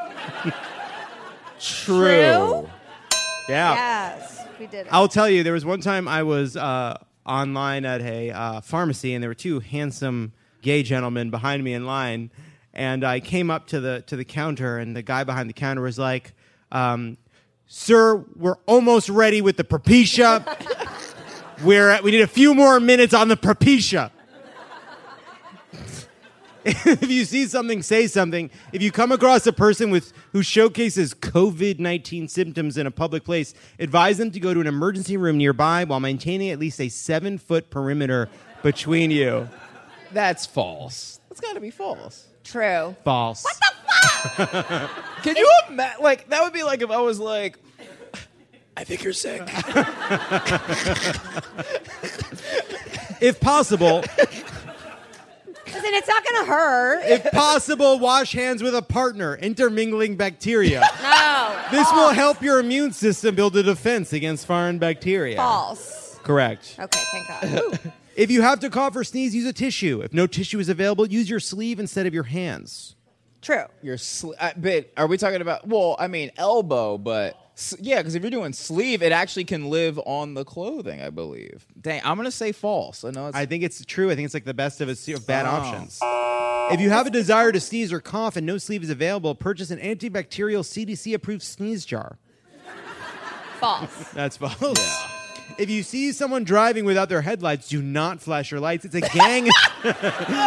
True? Yeah. Yes, we did it. I'll tell you, there was one time I was online at a pharmacy, and there were two handsome gay gentlemen behind me in line, and I came up to the counter, and the guy behind the counter was like, "Sir, we're almost ready with the Propecia. We need a few more minutes on the Propecia." If you see something, say something. If you come across a person who showcases COVID-19 symptoms in a public place, advise them to go to an emergency room nearby while maintaining at least a 7-foot perimeter between you. That's false. That's got to be false. True. False. What the fuck? Can you imagine? Like, that would be like if I was like, I think you're sick. If possible... Listen, it's not going to hurt. If possible, wash hands with a partner, intermingling bacteria. No. This false. will help your immune system build a defense against foreign bacteria. False. Correct. Okay, thank God. If you have to cough or sneeze, use a tissue. If no tissue is available, use your sleeve instead of your hands. True. But are we talking about, well, I mean, elbow, but... Yeah, because if you're doing sleeve, it actually can live on the clothing, I believe. Dang, I'm going to say false. I think it's true. I think it's like the best of bad options. If you have a desire to sneeze or cough and no sleeve is available, purchase an antibacterial CDC-approved sneeze jar. False. That's false. Yeah. If you see someone driving without their headlights, do not flash your lights. It's a gang.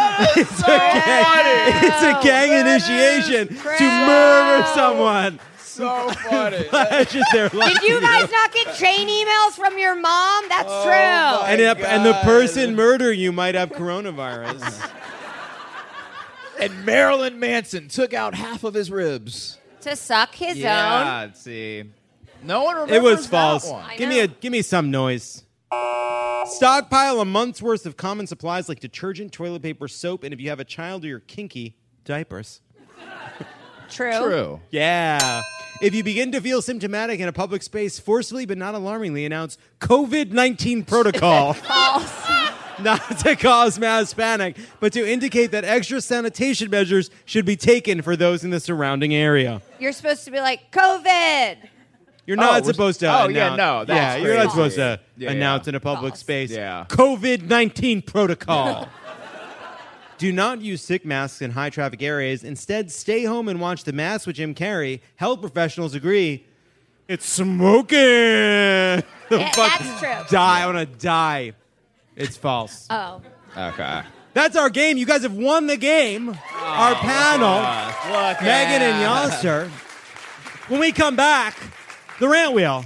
It's a gang initiation to murder someone. so funny. Pledges their life. Did you guys not get chain emails from your mom? That's true. And the person murdering you might have coronavirus. And Marilyn Manson took out half of his ribs. To suck his Yeah, own. see. No one remembers It was that false. one. Give me some noise. Stockpile a month's worth of common supplies like detergent, toilet paper, soap, and if you have a child or you're kinky, diapers. True. Yeah. If you begin to feel symptomatic in a public space, forcefully but not alarmingly announce COVID-19 protocol. False. Not to cause mass panic, but to indicate that extra sanitation measures should be taken for those in the surrounding area. You're supposed to be like, COVID. You're not supposed to announce. yeah, no, that's you're not crazy. supposed to Yeah, announce yeah. in a public space. Yeah. COVID-19 protocol. Do not use sick masks in high traffic areas. Instead, stay home and watch The Mask with Jim Carrey. Health professionals agree. It's smoking. Yeah, that's true. Die. I want to die. It's false. Oh. Okay. That's our game. You guys have won the game. Our panel, Look Megan and at- Yoster. When we come back, the rant wheel.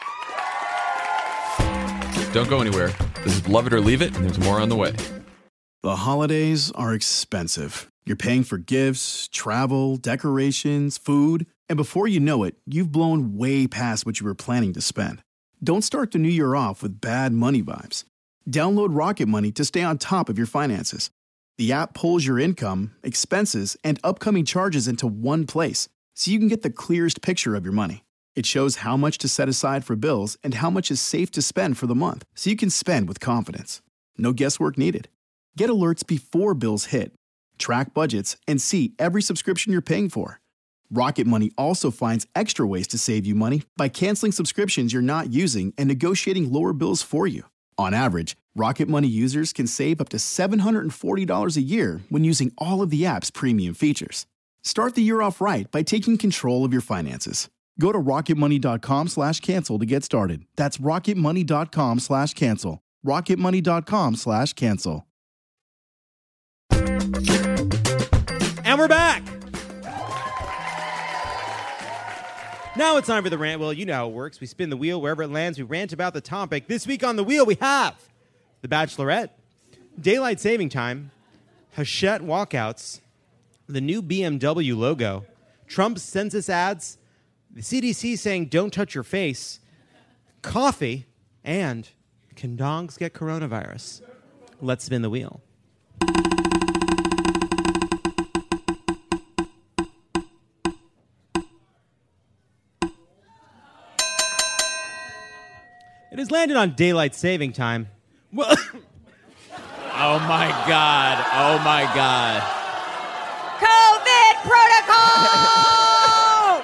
Don't go anywhere. This is Love It or Leave It, and there's more on the way. The holidays are expensive. You're paying for gifts, travel, decorations, food, and before you know it, you've blown way past what you were planning to spend. Don't start the new year off with bad money vibes. Download Rocket Money to stay on top of your finances. The app pulls your income, expenses, and upcoming charges into one place, so you can get the clearest picture of your money. It shows how much to set aside for bills and how much is safe to spend for the month, so you can spend with confidence. No guesswork needed. Get alerts before bills hit. Track budgets and see every subscription you're paying for. Rocket Money also finds extra ways to save you money by canceling subscriptions you're not using and negotiating lower bills for you. On average, Rocket Money users can save up to $740 a year when using all of the app's premium features. Start the year off right by taking control of your finances. Go to rocketmoney.com/cancel to get started. That's rocketmoney.com/cancel. rocketmoney.com/cancel. And we're back. Now it's time for the rant wheel. You know how it works. We spin the wheel. Wherever it lands, we rant about the topic. This week on the wheel, we have The Bachelorette, Daylight Saving Time, Hachette walkouts, the new BMW logo, Trump's census ads, the CDC saying don't touch your face, coffee, and can dogs get coronavirus? Let's spin the wheel. It has landed on Daylight Saving Time. Well, Oh my God. Oh my God. COVID protocol!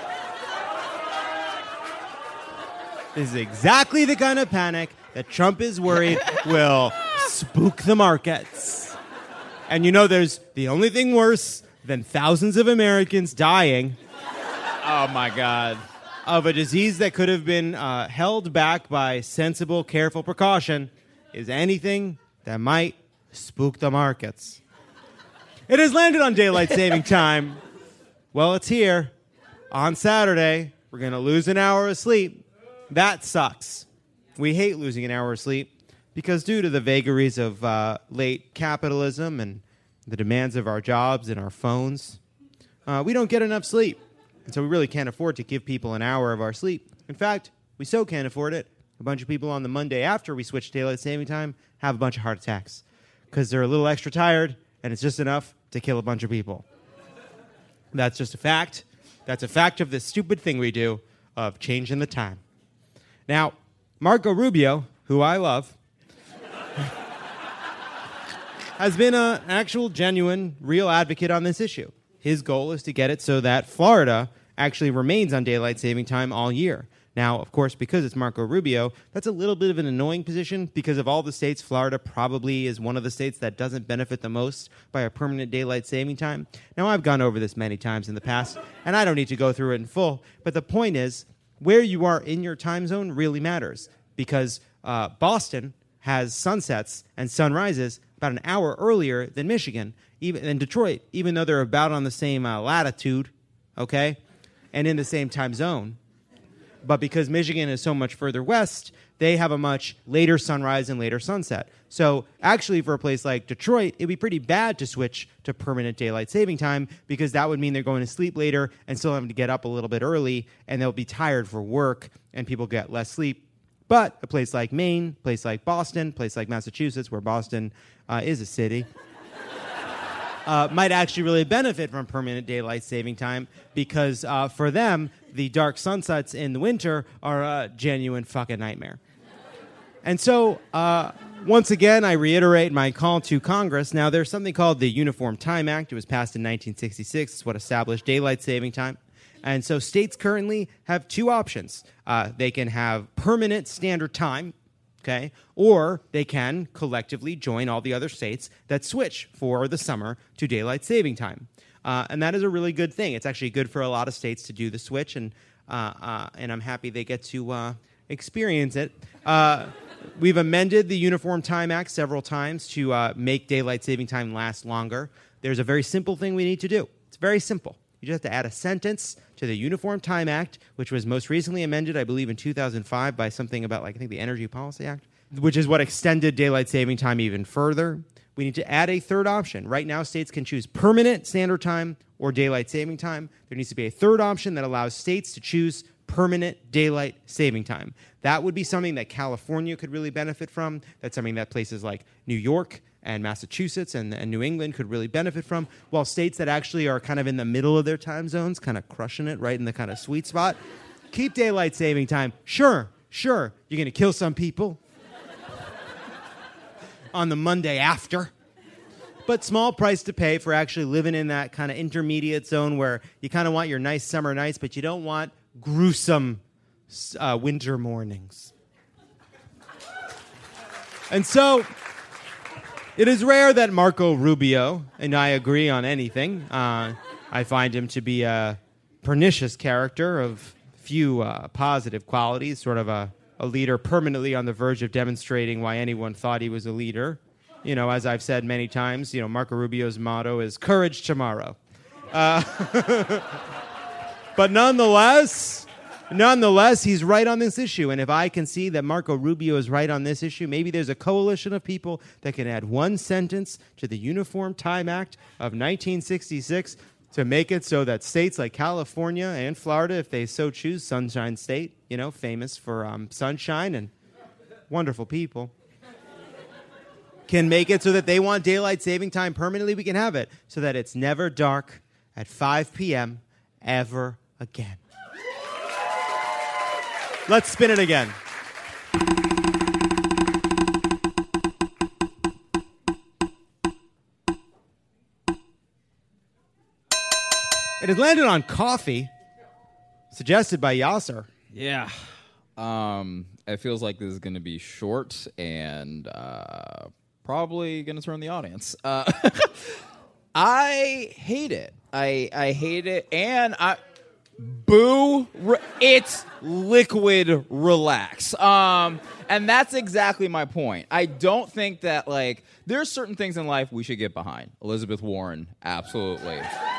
this is exactly the kind of panic that Trump is worried will spook the markets. And you know, there's the only thing worse than thousands of Americans dying Oh my God. of a disease that could have been held back by sensible, careful precaution is anything that might spook the markets. It has landed on Daylight Saving Time. Well, it's here. On Saturday, we're going to lose an hour of sleep. That sucks. We hate losing an hour of sleep because due to the vagaries of late capitalism and the demands of our jobs and our phones, we don't get enough sleep. And so we really can't afford to give people an hour of our sleep. In fact, we so can't afford it, a bunch of people on the Monday after we switch to Daylight Saving Time have a bunch of heart attacks because they're a little extra tired, and it's just enough to kill a bunch of people. That's just a fact. That's a fact of this stupid thing we do of changing the time. Now, Marco Rubio, who I love, has been an actual, genuine, real advocate on this issue. His goal is to get it so that Florida actually remains on Daylight Saving Time all year. Now, of course, because it's Marco Rubio, that's a little bit of an annoying position because of all the states, Florida probably is one of the states that doesn't benefit the most by a permanent Daylight Saving Time. Now, I've gone over this many times in the past, and I don't need to go through it in full, but the point is, where you are in your time zone really matters because Boston has sunsets and sunrises about an hour earlier than Michigan, even than Detroit, even though they're about on the same latitude, okay? and in the same time zone. But because Michigan is so much further west, they have a much later sunrise and later sunset. So actually, for a place like Detroit, it'd be pretty bad to switch to permanent daylight saving time because that would mean they're going to sleep later and still having to get up a little bit early, and they'll be tired for work, and people get less sleep. But a place like Maine, a place like Boston, a place like Massachusetts, where Boston is a city, might actually really benefit from permanent daylight saving time because for them, the dark sunsets in the winter are a genuine fucking nightmare. And so, once again, I reiterate my call to Congress. Now, there's something called the Uniform Time Act. It was passed in 1966. It's what established daylight saving time. And so states currently have two options. They can have permanent standard time, okay, or they can collectively join all the other states that switch for the summer to daylight saving time. And that is a really good thing. It's actually good for a lot of states to do the switch, and I'm happy they get to experience it. We've amended the Uniform Time Act several times to make daylight saving time last longer. There's a very simple thing we need to do. It's very simple. You just have to add a sentence to the Uniform Time Act, which was most recently amended, I believe, in 2005 by something about, like, I think the Energy Policy Act, which is what extended daylight saving time even further. We need to add a third option. Right now, states can choose permanent standard time or daylight saving time. There needs to be a third option that allows states to choose permanent daylight saving time. That would be something that California could really benefit from. That's something that places like New York and Massachusetts and New England could really benefit from, while states that actually are kind of in the middle of their time zones, kind of crushing it right in the kind of sweet spot, keep daylight saving time. Sure, you're going to kill some people on the Monday after. But small price to pay for actually living in that kind of intermediate zone where you kind of want your nice summer nights, but you don't want gruesome winter mornings. And so it is rare that Marco Rubio and I agree on anything. I find him to be a pernicious character of few positive qualities, sort of a leader permanently on the verge of demonstrating why anyone thought he was a leader. You know, as I've said many times, you know, Marco Rubio's motto is courage tomorrow. But nonetheless, he's right on this issue. And if I can see that Marco Rubio is right on this issue, maybe there's a coalition of people that can add one sentence to the Uniform Time Act of 1966 to make it so that states like California and Florida, if they so choose, Sunshine State, you know, famous for sunshine and wonderful people, can make it so that they want daylight saving time permanently. We can have it so that it's never dark at 5 p.m. ever again. Let's spin it again. It has landed on coffee, suggested by Yasser. Yeah. It feels like this is going to be short and probably going to turn the audience. I hate it. I hate it. And it's liquid relax. And that's exactly my point. I don't think that, like, there's certain things in life we should get behind. Elizabeth Warren, absolutely.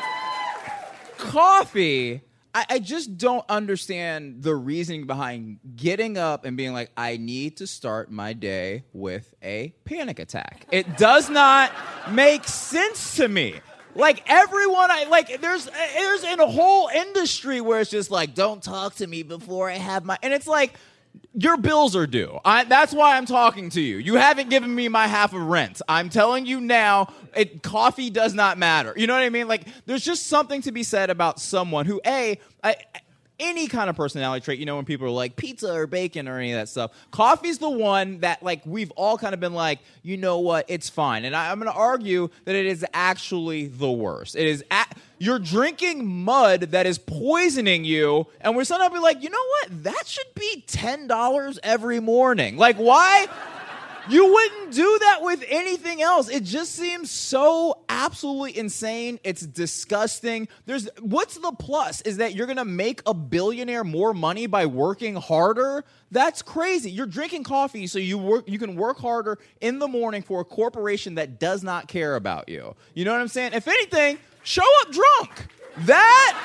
Coffee, I just don't understand the reasoning behind getting up and being like, I need to start my day with a panic attack. It does not make sense to me. Like, everyone, there's in a whole industry where it's just like, don't talk to me before I have my, and it's like, your bills are due. That's why I'm talking to you. You haven't given me my half of rent. I'm telling you now, coffee does not matter. You know what I mean? Like, there's just something to be said about someone who, any kind of personality trait, you know, when people are like pizza or bacon or any of that stuff, coffee's the one that, like, we've all kind of been like, you know what, it's fine. And I'm going to argue that it is actually the worst. It is, you're drinking mud that is poisoning you, and we're suddenly be like, you know what, that should be $10 every morning. Like, why? You wouldn't do that with anything else. It just seems so absolutely insane. It's disgusting. What's the plus? Is that you're going to make a billionaire more money by working harder? That's crazy. You're drinking coffee so you can work harder in the morning for a corporation that does not care about you. You know what I'm saying? If anything, show up drunk.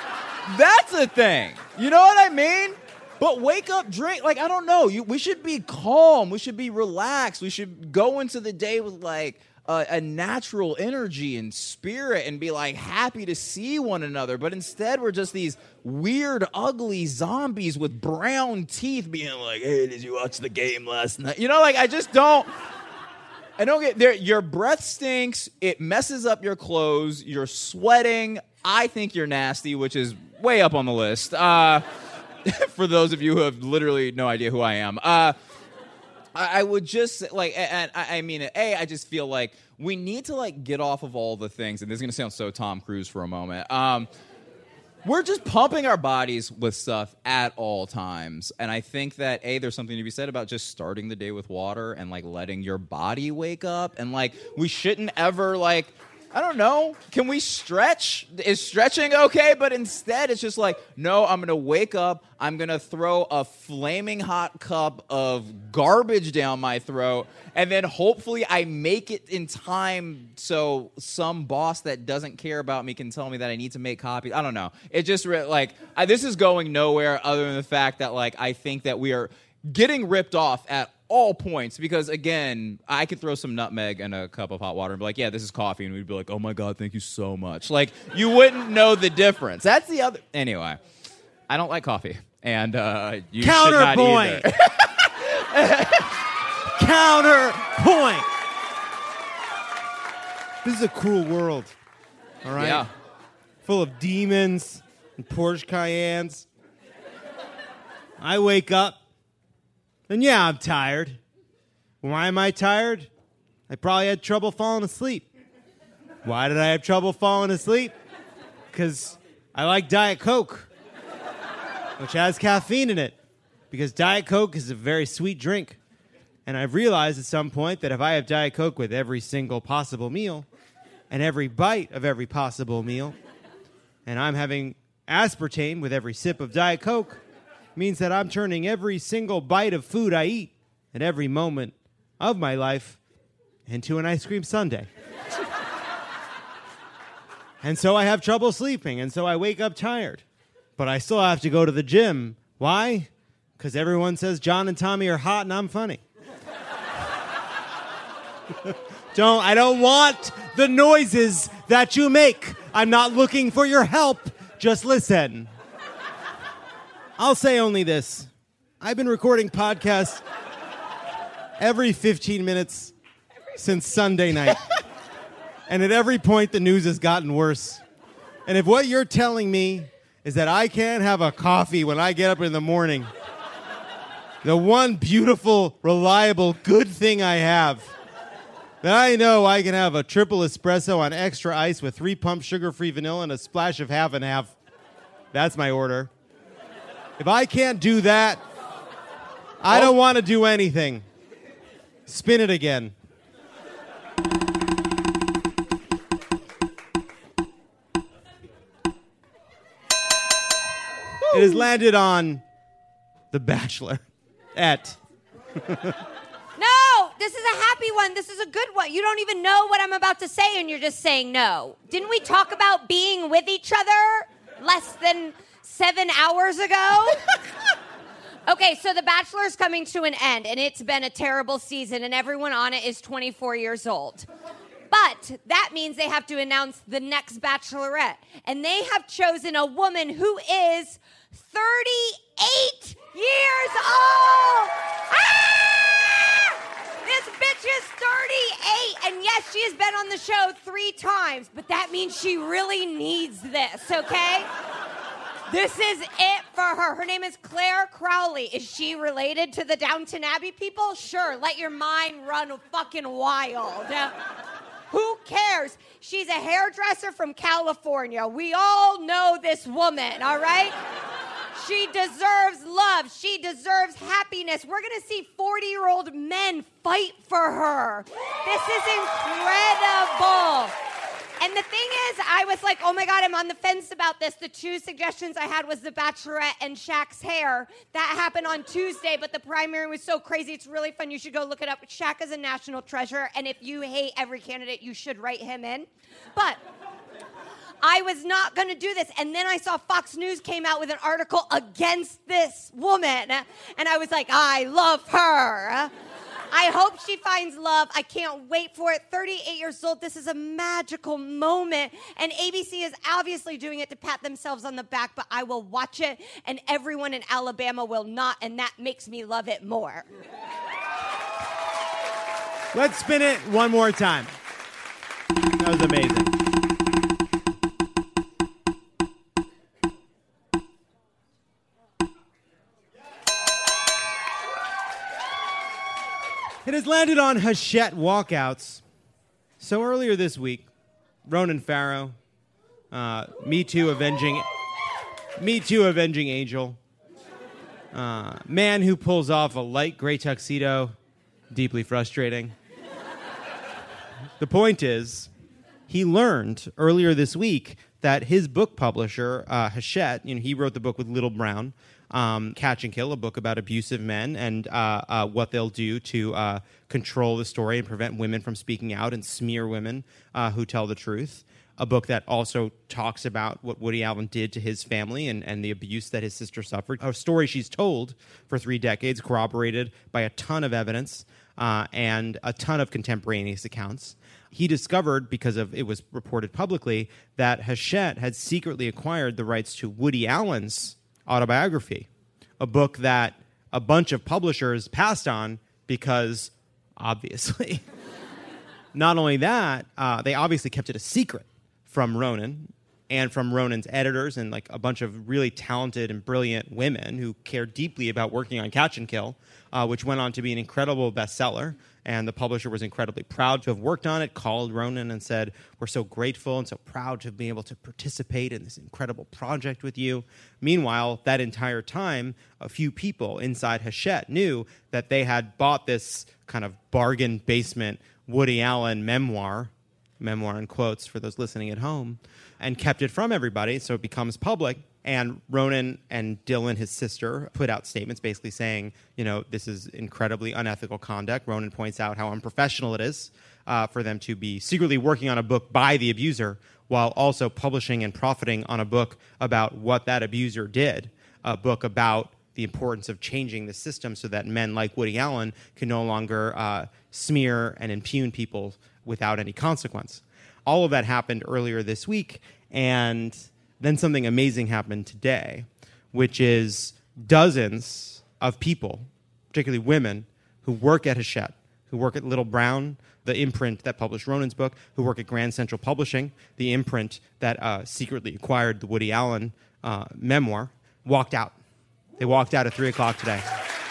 That's a thing. You know what I mean? But wake up, drink. Like, I don't know. We should be calm. We should be relaxed. We should go into the day with, like, a natural energy and spirit and be, like, happy to see one another. But instead, we're just these weird, ugly zombies with brown teeth being like, hey, did you watch the game last night? You know, like, I don't get there. Your breath stinks. It messes up your clothes. You're sweating. I think you're nasty, which is way up on the list. For those of you who have literally no idea who I am. I would just, like, and I mean, I just feel like we need to, like, get off of all the things, and this is going to sound so Tom Cruise for a moment. We're just pumping our bodies with stuff at all times. And I think that, there's something to be said about just starting the day with water and, like, letting your body wake up. And, like, we shouldn't ever, like, I don't know. Can we stretch? Is stretching okay? But instead, it's just like, no, I'm going to wake up. I'm going to throw a flaming hot cup of garbage down my throat. And then hopefully I make it in time so some boss that doesn't care about me can tell me that I need to make copies. I don't know. It just, this is going nowhere other than the fact that, like, I think that we are getting ripped off at all points, because again, I could throw some nutmeg in a cup of hot water and be like, yeah, this is coffee, and we'd be like, oh my God, thank you so much. Like, you wouldn't know the difference. That's the other. Anyway, I don't like coffee, and you Counterpoint. should not either. Counterpoint. This is a cruel world, all right? Yeah. Full of demons and Porsche Cayennes. I wake up, and yeah, I'm tired. Why am I tired? I probably had trouble falling asleep. Why did I have trouble falling asleep? Because I like Diet Coke, which has caffeine in it. Because Diet Coke is a very sweet drink. And I've realized at some point that if I have Diet Coke with every single possible meal, and every bite of every possible meal, and I'm having aspartame with every sip of Diet Coke, means that I'm turning every single bite of food I eat at every moment of my life into an ice cream sundae. And so I have trouble sleeping, and so I wake up tired. But I still have to go to the gym. Why? Because everyone says John and Tommy are hot and I'm funny. I don't want the noises that you make. I'm not looking for your help. Just listen. I'll say only this. I've been recording podcasts every 15 minutes since Sunday night. And at every point, the news has gotten worse. And if what you're telling me is that I can't have a coffee when I get up in the morning, the one beautiful, reliable, good thing I have, that I know I can have a triple espresso on extra ice with 3 pumps sugar-free vanilla and a splash of half and half. That's my order. If I can't do that, I don't want to do anything. Spin it again. It has landed on The Bachelor. No, this is a happy one. This is a good one. You don't even know what I'm about to say, and you're just saying no. Didn't we talk about being with each other less than 7 hours ago? Okay, so The Bachelor is coming to an end, and it's been a terrible season, and everyone on it is 24 years old. But that means they have to announce the next Bachelorette, and they have chosen a woman who is 38 years old. Ah! This bitch is 38, and yes, she has been on the show 3 times, but that means she really needs this, okay? This is it for her. Her name is Claire Crowley. Is she related to the Downton Abbey people? Sure, let your mind run fucking wild. Who cares? She's a hairdresser from California. We all know this woman, all right? She deserves love. She deserves happiness. We're going to see 40-year-old men fight for her. This is incredible. And the thing is, I was like, oh my God, I'm on the fence about this. The two suggestions I had was The Bachelorette and Shaq's hair. That happened on Tuesday, but the primary was so crazy. It's really fun. You should go look it up. Shaq is a national treasure, and if you hate every candidate, you should write him in. But I was not going to do this. And then I saw Fox News came out with an article against this woman, and I was like, I love her. I hope she finds love. I can't wait for it. 38 years old. This is a magical moment. And ABC is obviously doing it to pat themselves on the back, but I will watch it, and everyone in Alabama will not, and that makes me love it more. Let's spin it one more time. That was amazing. It has landed on Hachette walkouts. So earlier this week, Ronan Farrow, Me Too avenging angel, man who pulls off a light gray tuxedo, deeply frustrating. The point is, he learned earlier this week that his book publisher, Hachette, he wrote the book with Little Brown, Catch and Kill, a book about abusive men and what they'll do to control the story and prevent women from speaking out and smear women who tell the truth. A book that also talks about what Woody Allen did to his family and the abuse that his sister suffered. A story she's told for 3 decades, corroborated by a ton of evidence and a ton of contemporaneous accounts. He discovered, because of it was reported publicly, that Hachette had secretly acquired the rights to Woody Allen's autobiography, a book that a bunch of publishers passed on because, obviously. Not only that, they obviously kept it a secret from Ronan and from Ronan's editors and like a bunch of really talented and brilliant women who cared deeply about working on Catch and Kill, which went on to be an incredible bestseller. And the publisher was incredibly proud to have worked on it, called Ronan and said, we're so grateful and so proud to be able to participate in this incredible project with you. Meanwhile, that entire time, a few people inside Hachette knew that they had bought this kind of bargain basement Woody Allen memoir in quotes for those listening at home, and kept it from everybody so it becomes public. And Ronan and Dylan, his sister, put out statements basically saying, this is incredibly unethical conduct. Ronan points out how unprofessional it is for them to be secretly working on a book by the abuser while also publishing and profiting on a book about what that abuser did, a book about the importance of changing the system so that men like Woody Allen can no longer smear and impugn people without any consequence. All of that happened earlier this week, and then something amazing happened today, which is dozens of people, particularly women, who work at Hachette, who work at Little Brown, the imprint that published Ronan's book, who work at Grand Central Publishing, the imprint that secretly acquired the Woody Allen memoir, walked out. They walked out at 3 o'clock today.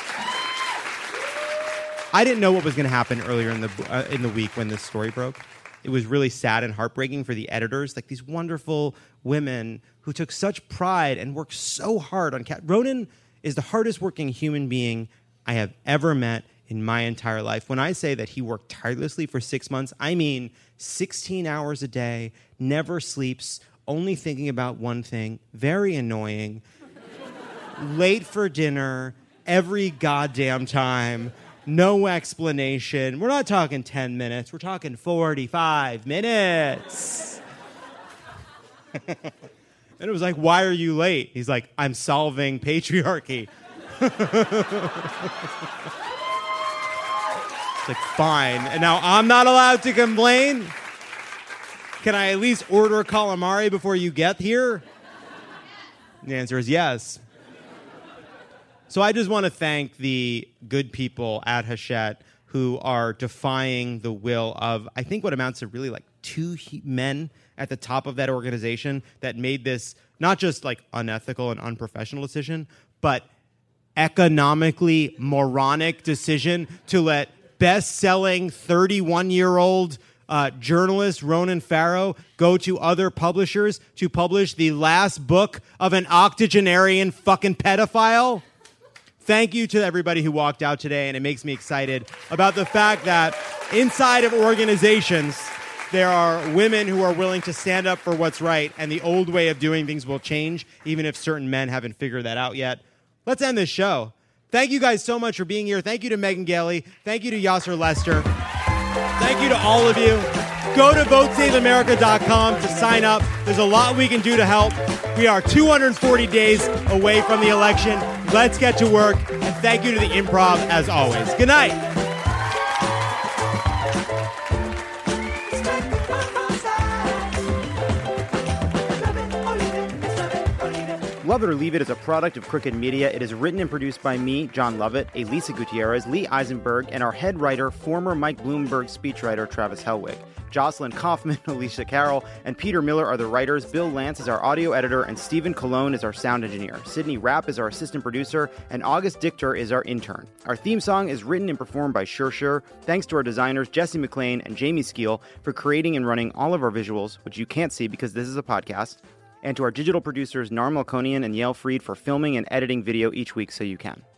I didn't know what was going to happen earlier in the week when this story broke. It was really sad and heartbreaking for the editors, like these wonderful women who took such pride and worked so hard on Cat. Ronan is the hardest working human being I have ever met in my entire life. When I say that he worked tirelessly for 6 months, I mean 16 hours a day, never sleeps, only thinking about one thing, very annoying, late for dinner, every goddamn time, no explanation. We're not talking 10 minutes. We're talking 45 minutes. And it was like, why are you late? He's like, I'm solving patriarchy. It's like, fine. And now I'm not allowed to complain? Can I at least order calamari before you get here? The answer is yes. So I just want to thank the good people at Hachette who are defying the will of, I think, what amounts to really like 2 men at the top of that organization that made this not just like unethical and unprofessional decision, but economically moronic decision to let best-selling 31-year-old journalist Ronan Farrow go to other publishers to publish the last book of an octogenarian fucking pedophile. Thank you to everybody who walked out today, and it makes me excited about the fact that inside of organizations, there are women who are willing to stand up for what's right, and the old way of doing things will change, even if certain men haven't figured that out yet. Let's end this show. Thank you guys so much for being here. Thank you to Megan Gailey. Thank you to Yasser Lester. Thank you to all of you. Go to votesaveamerica.com to sign up. There's a lot we can do to help. We are 240 days away from the election. Let's get to work. And thank you to the Improv as always. Good night. Love It or Leave It is a product of Crooked Media. It is written and produced by me, John Lovett, Elisa Gutierrez, Lee Eisenberg, and our head writer, former Mike Bloomberg speechwriter, Travis Helwig. Jocelyn Kaufman, Alicia Carroll, and Peter Miller are the writers. Bill Lance is our audio editor, and Stephen Colon is our sound engineer. Sydney Rapp is our assistant producer, and August Dichter is our intern. Our theme song is written and performed by Sure. Thanks to our designers, Jesse McLean and Jamie Skeel, for creating and running all of our visuals, which you can't see because this is a podcast. And to our digital producers, Nar Melkonian and Yale Freed, for filming and editing video each week so you can.